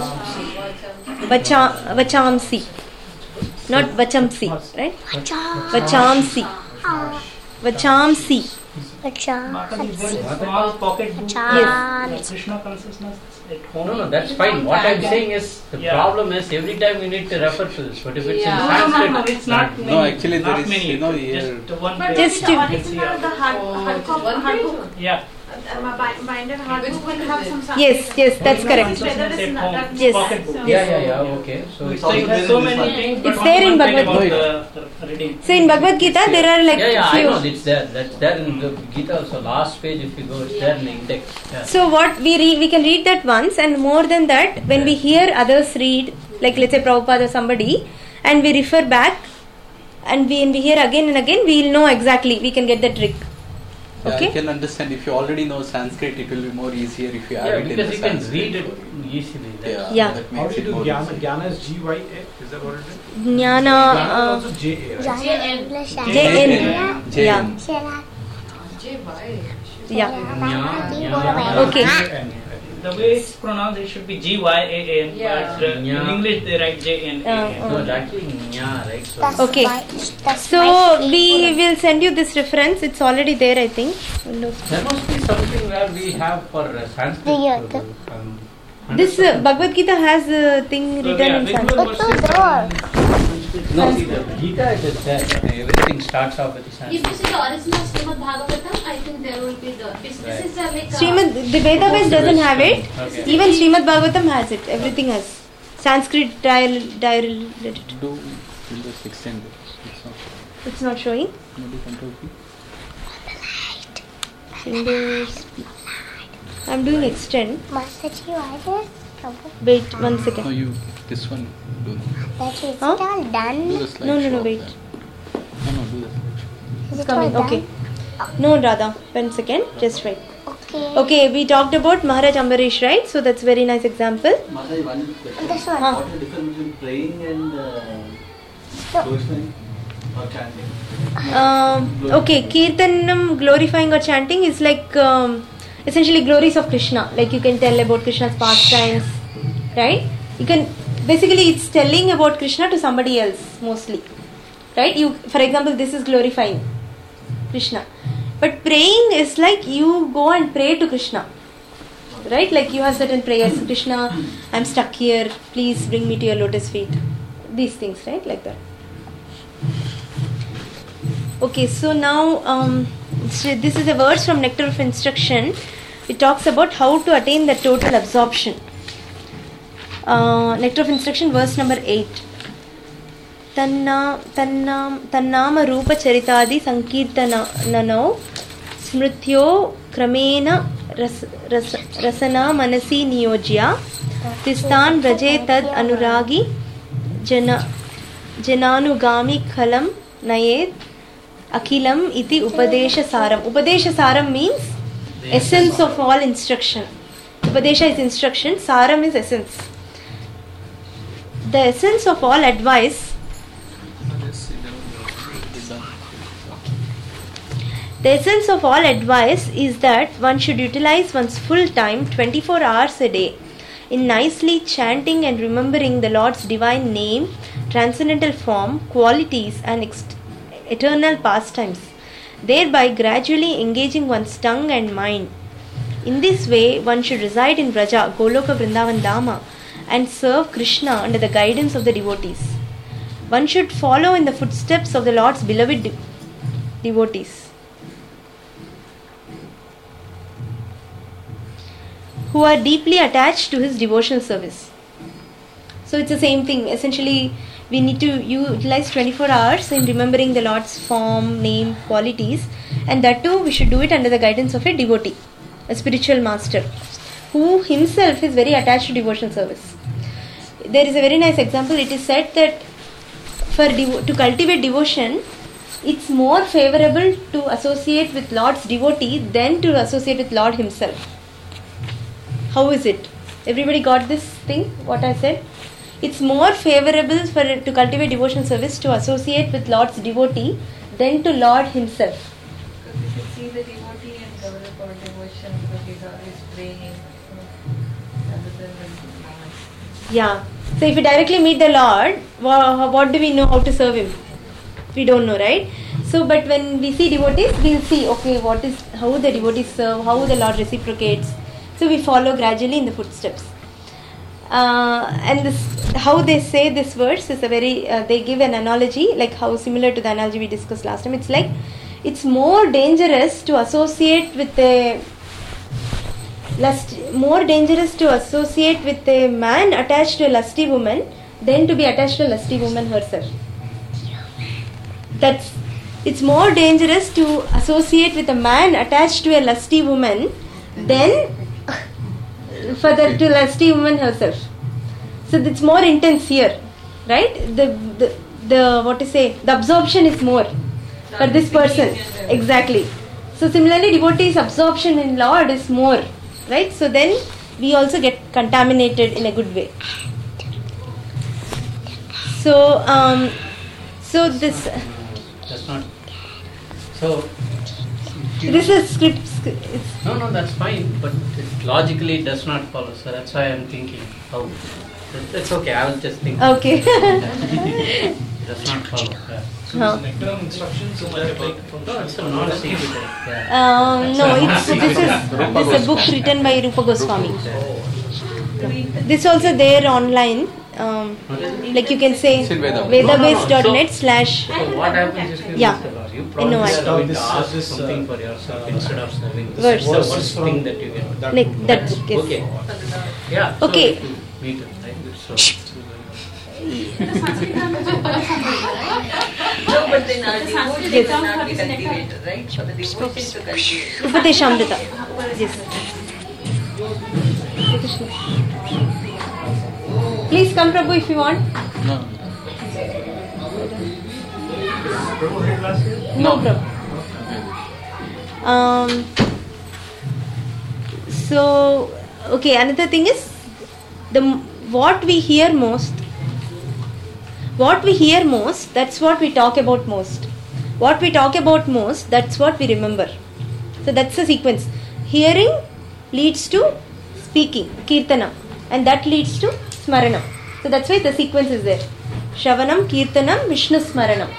the Vacha, Vachamsi. Not Vachamsi, right? Vachamsi. Vachamsi. Small pocket book. Yes. Krishna consciousness at home. No, no, that's fine. What I'm saying is, the Yeah. problem is every time you need to refer to this. But if it's Yeah. in No, no, Sanskrit, no, it's not many. No, actually there not is, many. you know, here- Just one But page. Just the to- original, the hard, hard, Oh, hard, one hard book, Yeah. uh, bi- binder hard Which book one will is have it? some Sanskrit. Yes, yes, that's correct. Consciousness Whether it's at not- home. that- Yes. Pocket book. yeah, yeah, yeah, okay. So It's it's So also it there has in so this many one. things. It's but there only in one page Bhagavad about the- the reading. So in Bhagavad Gita, there are like yeah, yeah, I few. know it's there. That's there in the Gita also. Last page, if you go, it's there in the index. Yeah. So what we read, we can read that once, and more than that, when we hear others read, like let's say Prabhupada or somebody, and we refer back, and we, when we hear again and again, we will know exactly. We can get the trick. Yeah, Okay. I can understand. If you already know Sanskrit, it will be more easier if you have Yeah, it in because the you can Sanskrit. read it easily. That's- Yeah, Yeah. that How makes do you it do more Jnana? easy. Jnana is G Y A? Is that what it is? Jnana, Jnana uh, is also J A, right? J N. J N. J Y. Yeah. Yeah, yeah. Okay. J N, I think. the way it's pronounced, it should be G Y A N, Yeah. but uh, in Yeah. English they write J N A N. Uh, No, it's actually Nya, right? So Okay. So we will send you this reference. It's already there, I think. Windows. there must be something where we have for uh, Sanskrit. Yeah, uh, um, This uh, Bhagavad Gita has a thing So, written yeah, in Rigveda Sanskrit. verses and- no, see, the Gita it is there. Okay, everything starts off with the If Sanskrit. this is the original Srimad Bhagavatam, I think there will be the. This, this is the like. uh, Srimad, the Vedabase doesn't have it. Okay. Even Srimad Bhagavatam has it. Everything has. Sanskrit dial, dial, Do Windows extend it. It's not. it's not showing. Maybe control P. Windows. I'm doing extend. Message you either. Wait one No, second. you. This one. Do That is Huh? it all do done. the slide. No, no, no, show wait. of that. No, no, do the slide. Is It's it all coming. done? Okay. No, Radha. One second. Just wait. Okay. Okay, we talked about Maharaj Ambarish, right? So that's very nice example. Maharaj, one question. This one. Huh. What is the difference between praying and uh, glorifying or chanting? Um, okay, Kirtanam, glorifying or chanting is like um, essentially glories of Krishna. Like you can tell about Krishna's pastimes, right? You can basically it's telling about Krishna to somebody else mostly, right? You, for example, this is glorifying Krishna, but praying is like you go and pray to Krishna, right? Like you have certain prayers, Krishna, I'm stuck here. Please bring me to your lotus feet. These things, right? Like that. Okay, so now um, so this is a verse from Nectar of Instruction. It talks about how to attain the total absorption. Uh, Nectar of Instruction, verse number eight. Tanna tannam tannama rupa charitadi sankirtanano smrityo kramena ras, ras, rasana manasi niyojya tistan vraje tad anuragi jana jananugami khalam nayet Akilam iti Upadesha Saram. Upadesha Saram means essence of all instruction. Upadesha is instruction, Saram is essence. The essence of all advice. The essence of all advice is that one should utilize one's full time, twenty-four hours a day, in nicely chanting and remembering the Lord's divine name, transcendental form, qualities, and ext- eternal pastimes, thereby gradually engaging one's tongue and mind. In this way, one should reside in Vraja, Goloka Vrindavan Dhama, and serve Krishna under the guidance of the devotees. One should follow in the footsteps of the Lord's beloved de- devotees, who are deeply attached to his devotional service. So it's the same thing. Essentially, we need to utilize twenty-four hours in remembering the Lord's form, name, qualities, and that too we should do it under the guidance of a devotee, a spiritual master, who himself is very attached to devotional service. There is a very nice example. It is said that for devo- to cultivate devotion, it's more favorable to associate with Lord's devotee than to associate with Lord himself. How is it? Everybody got this thing, what I said? It's more favorable for to cultivate devotional service to associate with Lord's devotee than to Lord himself. Because you should see the devotee and develop our devotion because he's always praying. So, rather than the Yeah. So if you directly meet the Lord, wha- what do we know how to serve him? We don't know, right? So, but when we see devotees, we'll see, okay, what is how the devotees serve, how the Lord reciprocates. So we follow gradually in the footsteps. Uh, and this, how they say this verse is a very, uh, they give an analogy, like how similar to the analogy we discussed last time. It's like, it's more dangerous to associate with a lust, more dangerous to associate with a man attached to a lusty woman than to be attached to a lusty woman herself. That's, it's more dangerous to associate with a man attached to a lusty woman than for the to lusty woman herself. So it's more intense here, right? The the, the what to say? The absorption is more for this person. Exactly. So similarly, devotee's absorption in Lord is more, right? So then we also get contaminated in a good way. So um, so this That's not. So. this is script it's No, no, that's fine, but it logically does not follow. So that's why I'm thinking how. It- It's okay. I will just think. okay. Does not follow. Yeah. So Huh. this nectar instructions is that like from No, it's a non-secret. Yeah. Um, no, it's this is this is a book written by Rupa Goswami. This also there online. Um, like you can say It's in Veda. vedabase dot net slash. So what happens if you Yeah. miss the law? You I probably know, I- are going to This- ask this, something uh, for yourself instead of serving the Verse. the Verse worst from thing that you get. that Like book. that book, yes. Okay. Yeah. so Okay. it will meet it, right? So, No, but then our devotion Yes. will not be cultivated, right? For the devotion to cultivate. Upateshamrita. Yes. Please come, Prabhu, if you want. No. No, Prabhu. Um. So, okay. Another thing is the what we hear most. What we hear most, that's what we talk about most. What we talk about most, that's what we remember. So that's the sequence. Hearing leads to speaking, kirtanam, and that leads to smaranam. So that's why the sequence is there. Shravanam, kirtanam, Vishnu smaranam.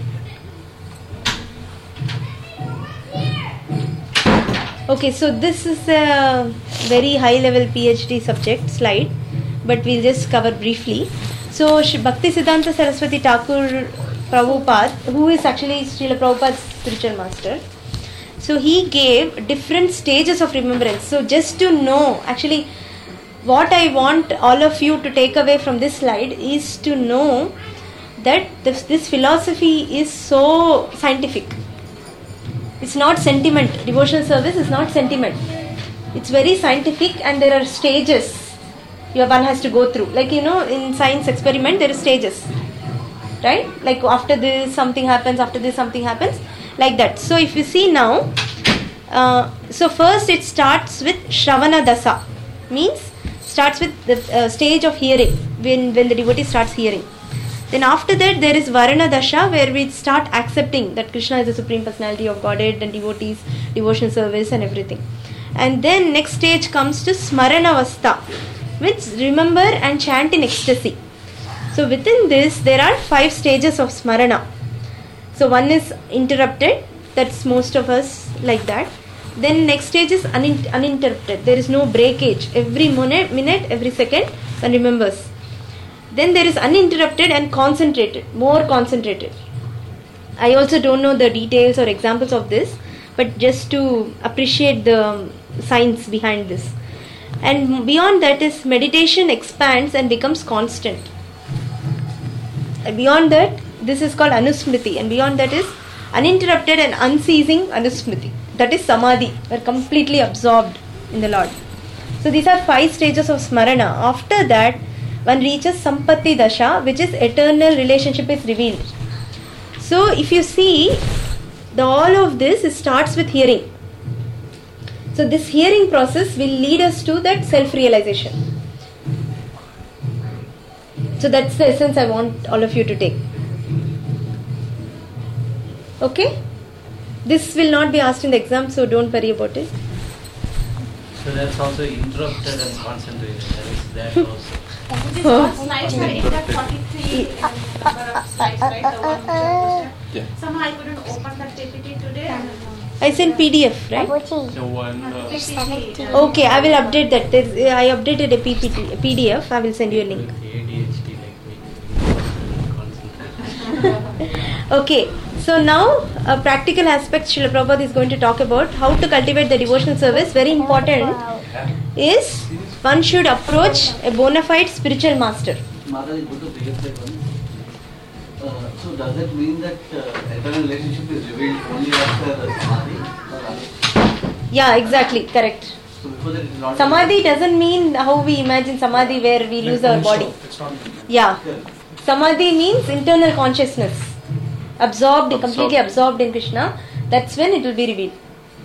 Okay, so this is a very high level PhD subject slide, but we'll just cover briefly. So Shri Bhakti Siddhanta Saraswati Thakur Prabhupada, who is actually Srila Prabhupada's spiritual master, so he gave different stages of remembrance. So just to know, actually what I want all of you to take away from this slide is to know that this, this philosophy is so scientific. It's not sentiment. Devotional service is not sentiment. It's very scientific, and there are stages your one has to go through. Like, you know, in science experiment, there are stages. Right? Like after this something happens, after this something happens. Like that. So if you see now, uh, so first it starts with Shravana Dasa. Means starts with the uh, stage of hearing, when, when the devotee starts hearing. Then after that there is Varana Dasha, where we start accepting that Krishna is the Supreme Personality of Godhead and devotees, devotion service and everything. And then next stage comes to Smarana Vasta, which remember and chant in ecstasy. So within this there are five stages of Smarana. So one is interrupted, that's most of us like that. Then next stage is unin- uninterrupted, there is no breakage. Every minute, minute, every second one remembers. Then there is uninterrupted and concentrated, more concentrated. I also don't know the details or examples of this, but just to appreciate the science behind this. And beyond that is meditation expands and becomes constant. And beyond that, this is called anusmriti, and beyond that is uninterrupted and unceasing anusmriti. That is samadhi. We are completely absorbed in the Lord. So these are five stages of smarana. After that, one reaches sampatti dasha, which is eternal relationship is revealed. So if you see, the all of this is starts with hearing. So this hearing process will lead us to that self-realization. So that's the essence I want all of you to take. Okay? This will not be asked in the exam, so don't worry about it. so that's also interrupted and concentrated. That is that also. These four slides are in that forty-three number of slides, right? The one which I posted. Yeah. Somehow I couldn't open that P P T today. I sent P D F, right? The one. Uh, P P T. Okay, I will update that. There's, I updated a P P T, a P D F. I will send you a link. A D H D like me. Concentration. Okay, so now uh, practical aspects Srila Prabhupada is going to talk about how to cultivate the devotional service. Very important is one should approach a bona fide spiritual master. Mataji, go to previous slide one. Uh, so does that mean that uh, eternal relationship is revealed only after the samadhi? Or other? Yeah, exactly, correct. So before that it is not. Samadhi doesn't mean how we imagine samadhi where we lose our body. It's not. Yeah, samadhi means internal consciousness. Absorbed, Absorbed. completely absorbed in Krishna. That's when it will be revealed.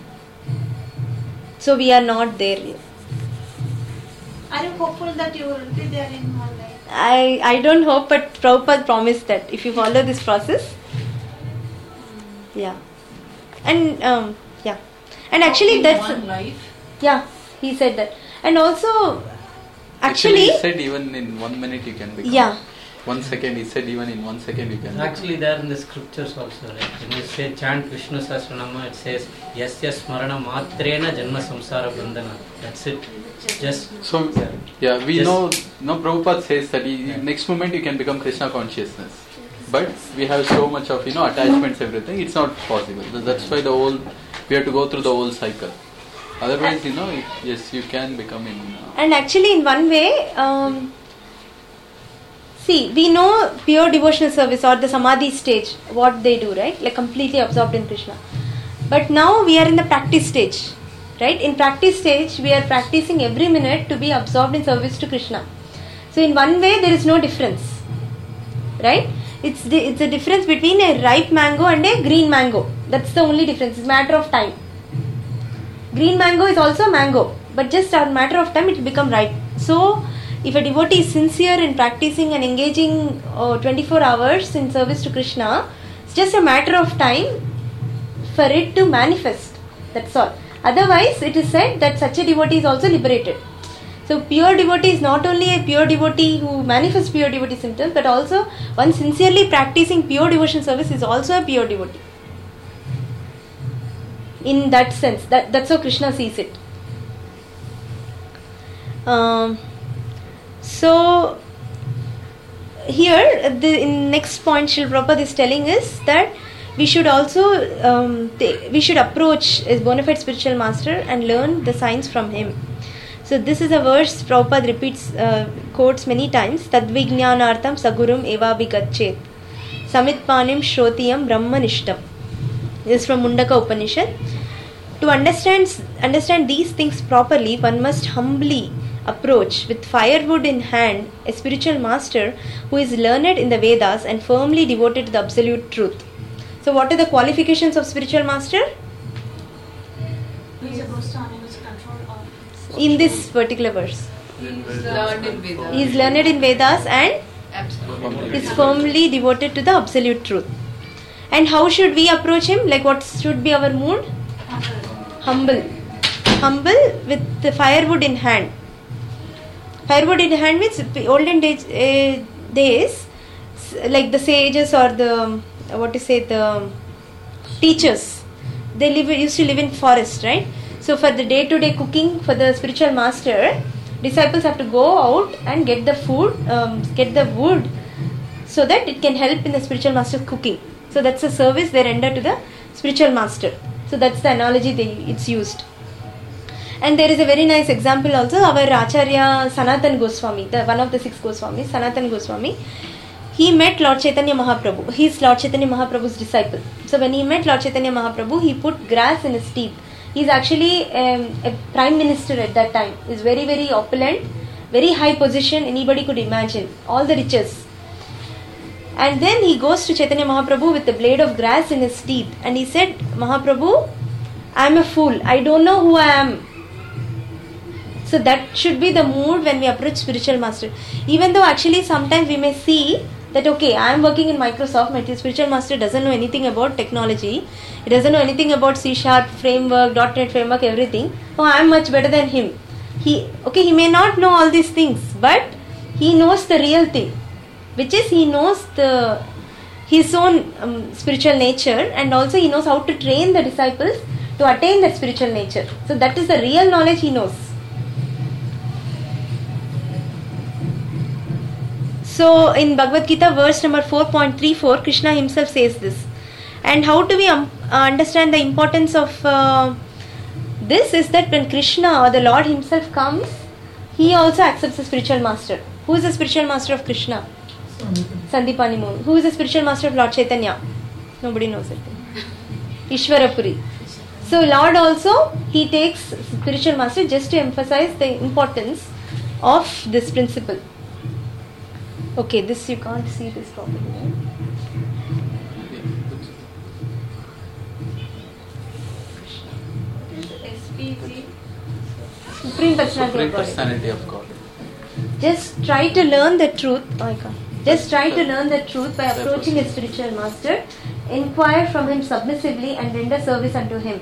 So we are not there yet. Are you hopeful that you will be there in one day? I, I don't hope, but Prabhupada promised that if you follow this process, yeah. And um, yeah. And actually, In that's one life. yeah, he said that. And also, Actually, actually, he said even in one minute you can become. yeah. One second, he said even in one second you can become. Actually, there in the scriptures also, right? When you say chant Vishnu Sahasranama, it says Yasya Smarana Matrena Janma Samsara Bandhana. That's it. Just So, yeah, we Just- know, no, Prabhupada says that he, Yeah. next moment you can become Krishna consciousness. But we have so much of, you know, attachments, everything, it's not possible. That's why the whole, we have to go through the whole cycle. Otherwise, you know, it, yes, you can become in. Uh, And actually, in one way, um, see, we know pure devotional service or the samadhi stage, what they do, right? Like completely absorbed in Krishna. But now we are in the practice stage, right? In practice stage, we are practicing every minute to be absorbed in service to Krishna. So, in one way, there is no difference, right? It's the, it's the difference between a ripe mango and a green mango. That's the only difference. It's a matter of time. Green mango is also mango, but just a matter of time it will become ripe. So, if a devotee is sincere in practicing and engaging uh, twenty-four hours in service to Krishna, it's just a matter of time for it to manifest. That's all. Otherwise, it is said that such a devotee is also liberated. So, pure devotee is not only a pure devotee who manifests pure devotee symptoms, but also one sincerely practicing pure devotion service is also a pure devotee. In that sense, that, that's how Krishna sees it. Um, so, here, the in next point Srila Prabhupada is telling us that we should also, um, th- we should approach his bona fide spiritual master and learn the science from him. So, this is a verse Prabhupada repeats, uh, quotes many times. Tadvijnanartham sagurum eva bigachet samitpanim shrotiyam brahmanishtam. This is from Mundaka Upanishad. To understand understand these things properly, one must humbly approach with firewood in hand a spiritual master who is learned in the Vedas and firmly devoted to the absolute truth. So, what are the qualifications of spiritual master? Who is supposed to animals control of? In this particular verse, Learned in Vedas. he is learned in Vedas and Absolutely. is firmly devoted to the absolute truth. And how should we approach him? Like, what should be our mood? Humble. Humble with the firewood in hand. Firewood in hand means olden days, uh, days like the sages or the, what to say, the teachers, they live used to live in forest, right? So for the day-to-day cooking for the spiritual master, disciples have to go out and get the food, um, get the wood, so that it can help in the spiritual master's cooking. So that's a service they render to the spiritual master. So that's the analogy they, it's used. And there is a very nice example also. Our Acharya Sanatan Goswami, the one of the six Goswamis, Sanatan Goswami, he met Lord Chaitanya Mahaprabhu. He is Lord Chaitanya Mahaprabhu's disciple. So when he met Lord Chaitanya Mahaprabhu, he put grass in his teeth. He is actually um, a prime minister at that time. He is very, very opulent, very high position anybody could imagine. All the riches. And then he goes to Chaitanya Mahaprabhu with a blade of grass in his teeth. And he said, Mahaprabhu, I am a fool. I don't know who I am. So that should be the mood when we approach spiritual master. Even though actually sometimes we may see that, okay, I am working in Microsoft, my spiritual master doesn't know anything about technology. He doesn't know anything about C Sharp framework, dot net framework, everything. Oh, I am much better than him. He, okay, he may not know all these things, but he knows the real thing, which is he knows the his own um, spiritual nature, and also he knows how to train the disciples to attain that spiritual nature. So that is the real knowledge he knows. So in Bhagavad Gita verse number four point three four, Krishna himself says this. And how do we um, uh, understand the importance of uh, this is that when Krishna or the Lord himself comes, he also accepts a spiritual master. Who is the spiritual master of Krishna? Sandipani Muni. Who is the spiritual master of Lord Chaitanya? Nobody knows it. Ishwarapuri. So Lord also, he takes spiritual master just to emphasize the importance of this principle. Okay, this you can't see this properly. Right? S P G. Supreme Personality Supreme of God. Personality of God. Just try to learn the truth. Oh, I can't. Just try to learn the truth by approaching a spiritual master. Inquire from him submissively and render service unto him.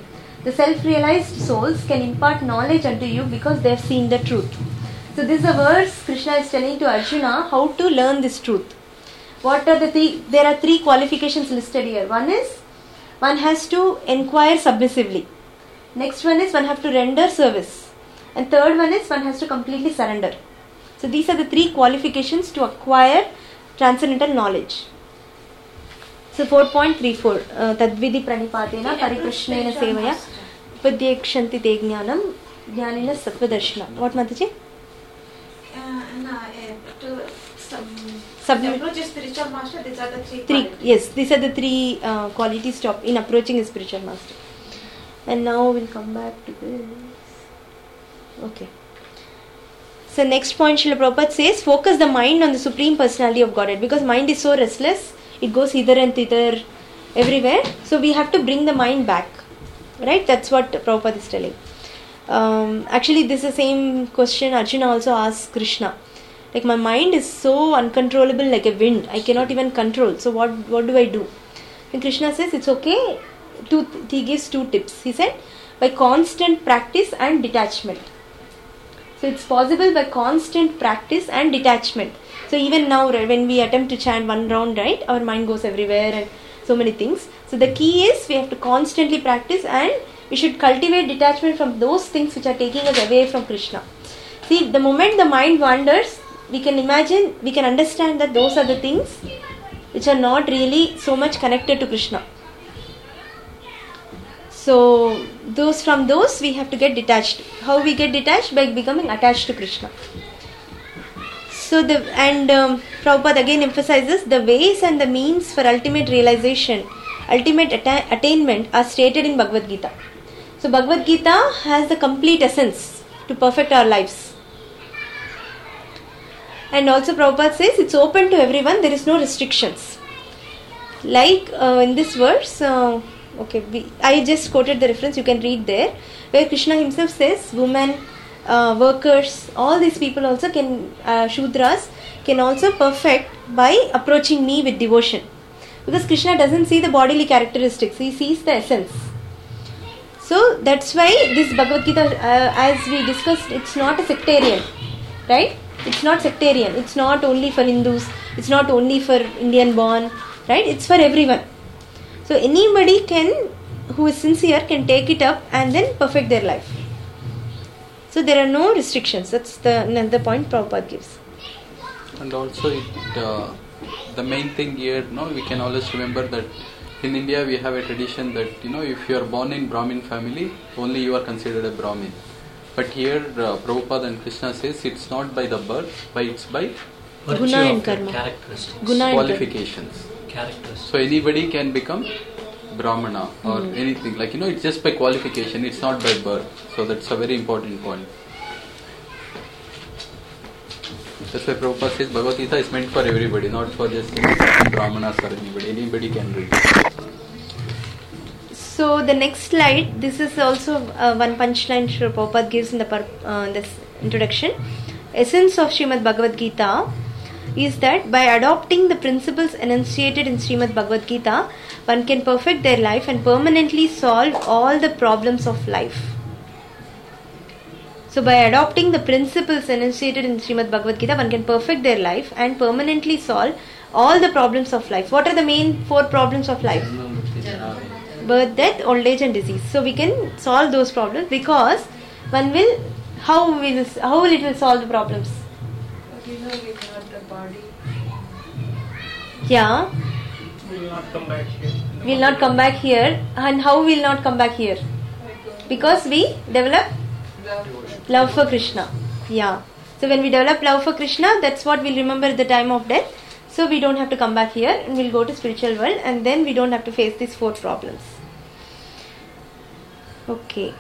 The self-realized souls can impart knowledge unto you because they have seen the truth. So this is a verse Krishna is telling to Arjuna how to learn this truth. What are the three? There are three qualifications listed here. One is one has to inquire submissively. Next one is one has to render service. And third one is one has to completely surrender. So these are the three qualifications to acquire transcendental knowledge. So four point three four Tadvidi pranipatena parikrashnena sevaya upadyekshanti te jnanam jnanina sattvadarshana. What Mataji? Uh, no, uh, to some Sub- approach a spiritual master, these are the three, Three, qualities. yes, these are the three uh, qualities to, in approaching a spiritual master. And now we'll come back to this. Okay. So next point, Srila Prabhupada says, focus the mind on the Supreme Personality of Godhead. Because mind is so restless, it goes hither and thither, everywhere. So we have to bring the mind back. Right? That's what Prabhupada is telling. Um, actually, this is the same question Arjuna also asked Krishna. Like, my mind is so uncontrollable like a wind. I cannot even control. So what, what do I do? And Krishna says, it's okay. Two, he gives two tips. He said, by constant practice and detachment. So it's possible by constant practice and detachment. So even now, when we attempt to chant one round, right, our mind goes everywhere and so many things. So the key is we have to constantly practice, and we should cultivate detachment from those things which are taking us away from Krishna. See, the moment the mind wanders, we can imagine, we can understand that those are the things which are not really so much connected to Krishna. So those from those we have to get detached. How we get detached? By becoming attached to Krishna. So the and um, Prabhupada again emphasizes the ways and the means for ultimate realization, ultimate atta- attainment are stated in Bhagavad Gita. So Bhagavad Gita has the complete essence to perfect our lives. And also Prabhupada says it's open to everyone, there is no restrictions. Like uh, in this verse, uh, okay, we, I just quoted the reference, you can read there, where Krishna himself says, women, uh, workers, all these people also can, uh, Shudras, can also perfect by approaching me with devotion. Because Krishna doesn't see the bodily characteristics, he sees the essence. So that's why this Bhagavad Gita, uh, as we discussed, it's not a sectarian, right? It's not sectarian. It's not only for Hindus. It's not only for Indian born, right? It's for everyone. So anybody can, who is sincere, can take it up and then perfect their life. So there are no restrictions. That's the another point Prabhupada gives. And also, it, uh, the main thing here, no, we can always remember that in India we have a tradition that, you know, if you are born in Brahmin family, only you are considered a Brahmin. But here, uh, Prabhupada and Krishna says it's not by the birth, but it's by Virtue Guna and of their karma. characteristics. Guna and qualifications. Characteristics. So anybody can become Brahmana or Mm. anything. Like, you know, it's just by qualification, it's not by birth. So that's a very important point. That's why Prabhupada says Bhagavad Gita is meant for everybody, not for just, you know, Brahmanas or anybody. Anybody can read. So the next slide, this is also uh, one punchline Srila Prabhupada gives in the pur- uh, this introduction. Essence of Srimad Bhagavad Gita is that by adopting the principles enunciated in Srimad Bhagavad Gita, one can perfect their life and permanently solve all the problems of life. So by adopting the principles enunciated in Srimad Bhagavad Gita, one can perfect their life and permanently solve all the problems of life. What are the main four problems of life? Birth, death, old age and disease. So we can solve those problems because one will, how will, how will it will solve the problems? But you know we have the body. Yeah, We will not come back here. will not come back here. And how will not come back here? Because we develop Love. love for Krishna. Yeah. So when we develop love for Krishna, that's what we'll remember at the time of death. So we don't have to come back here and we'll go to spiritual world, and then we don't have to face these four problems. Okay.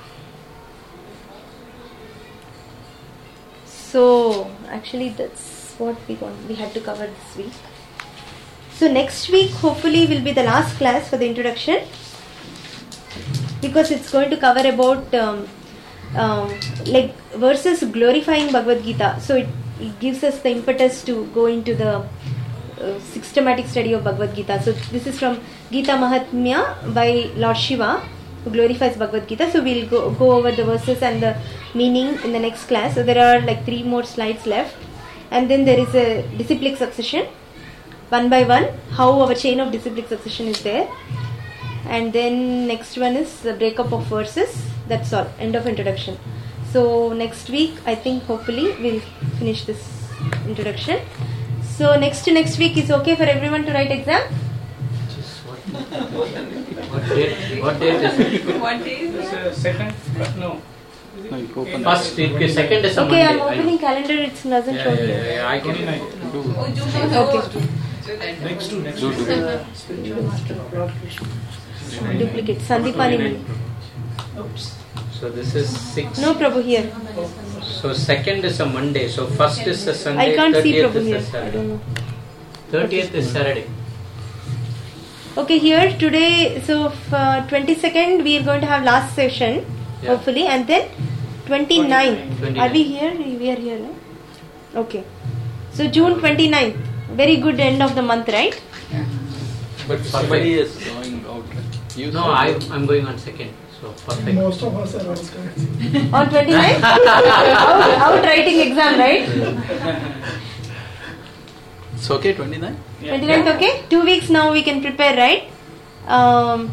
So actually that's what we want, we had to cover this week. So next week hopefully will be the last class for the introduction, because it's going to cover about um, um, like verses glorifying Bhagavad Gita. So it, it gives us the impetus to go into the uh, systematic study of Bhagavad Gita. So this is from Gita Mahatmya by Lord Shiva, who glorifies Bhagavad Gita. So we'll go, go over the verses and the meaning in the next class. So there are like three more slides left. And then there is a disciplic succession, one by one, how our chain of disciplic succession is there. And then next one is the breakup of verses. That's all. End of introduction. So next week, I think hopefully we'll finish this introduction. So next to next week is okay for everyone to write exam? What date? What date is it? What day is It's it? uh, second, but no. No, you open First, it, second is a Okay, Monday. I'm I- opening calendar. It doesn't Yeah, show yeah, me. yeah, yeah, I can. Oh, June. Okay. July. Next to next Do, do. Duplicate. Sandipani. So this is six. No, Prabhu here. So second is a Monday. So first is a Sunday. I can't see thirtieth Prabhu is a here. I Saturday. don't know. thirtieth is Saturday. Okay, here today, so uh, twenty-second we are going to have last session, Yeah. hopefully, and then twenty-ninth. twenty-ninth. Are we here? We are here, no? Okay. So June twenty-ninth, very good end of the month, right? But Somebody perfect. is going out. Right? You No, said I that. I'm going on second. So perfect. Most of us are also. On twenty-ninth? out, out writing exam, right? It's okay, twenty-nine? twenty-ninth, okay? Two weeks now we can prepare, right? Um,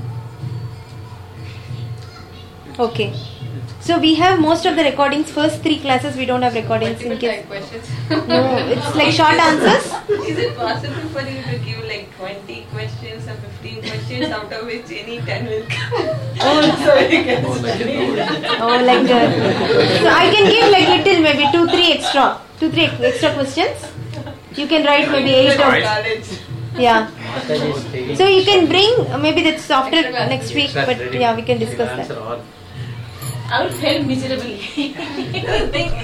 okay. So we have most of the recordings. First three classes we don't have recordings in Multiple case. type questions. No, it's like short answers. Is it possible for you to give like twenty questions or fifteen questions out of which any ten will come? Oh, So you can Oh, like a study. note. Oh, like uh, so I can give like little, maybe two, three extra, two, three extra questions. You can write maybe eight or College. yeah. Mataji is taking- So you can bring uh, maybe that's after Extra class. next week, That's but ready. yeah, we can She'll discuss answer that. all. I would fail miserably. The thing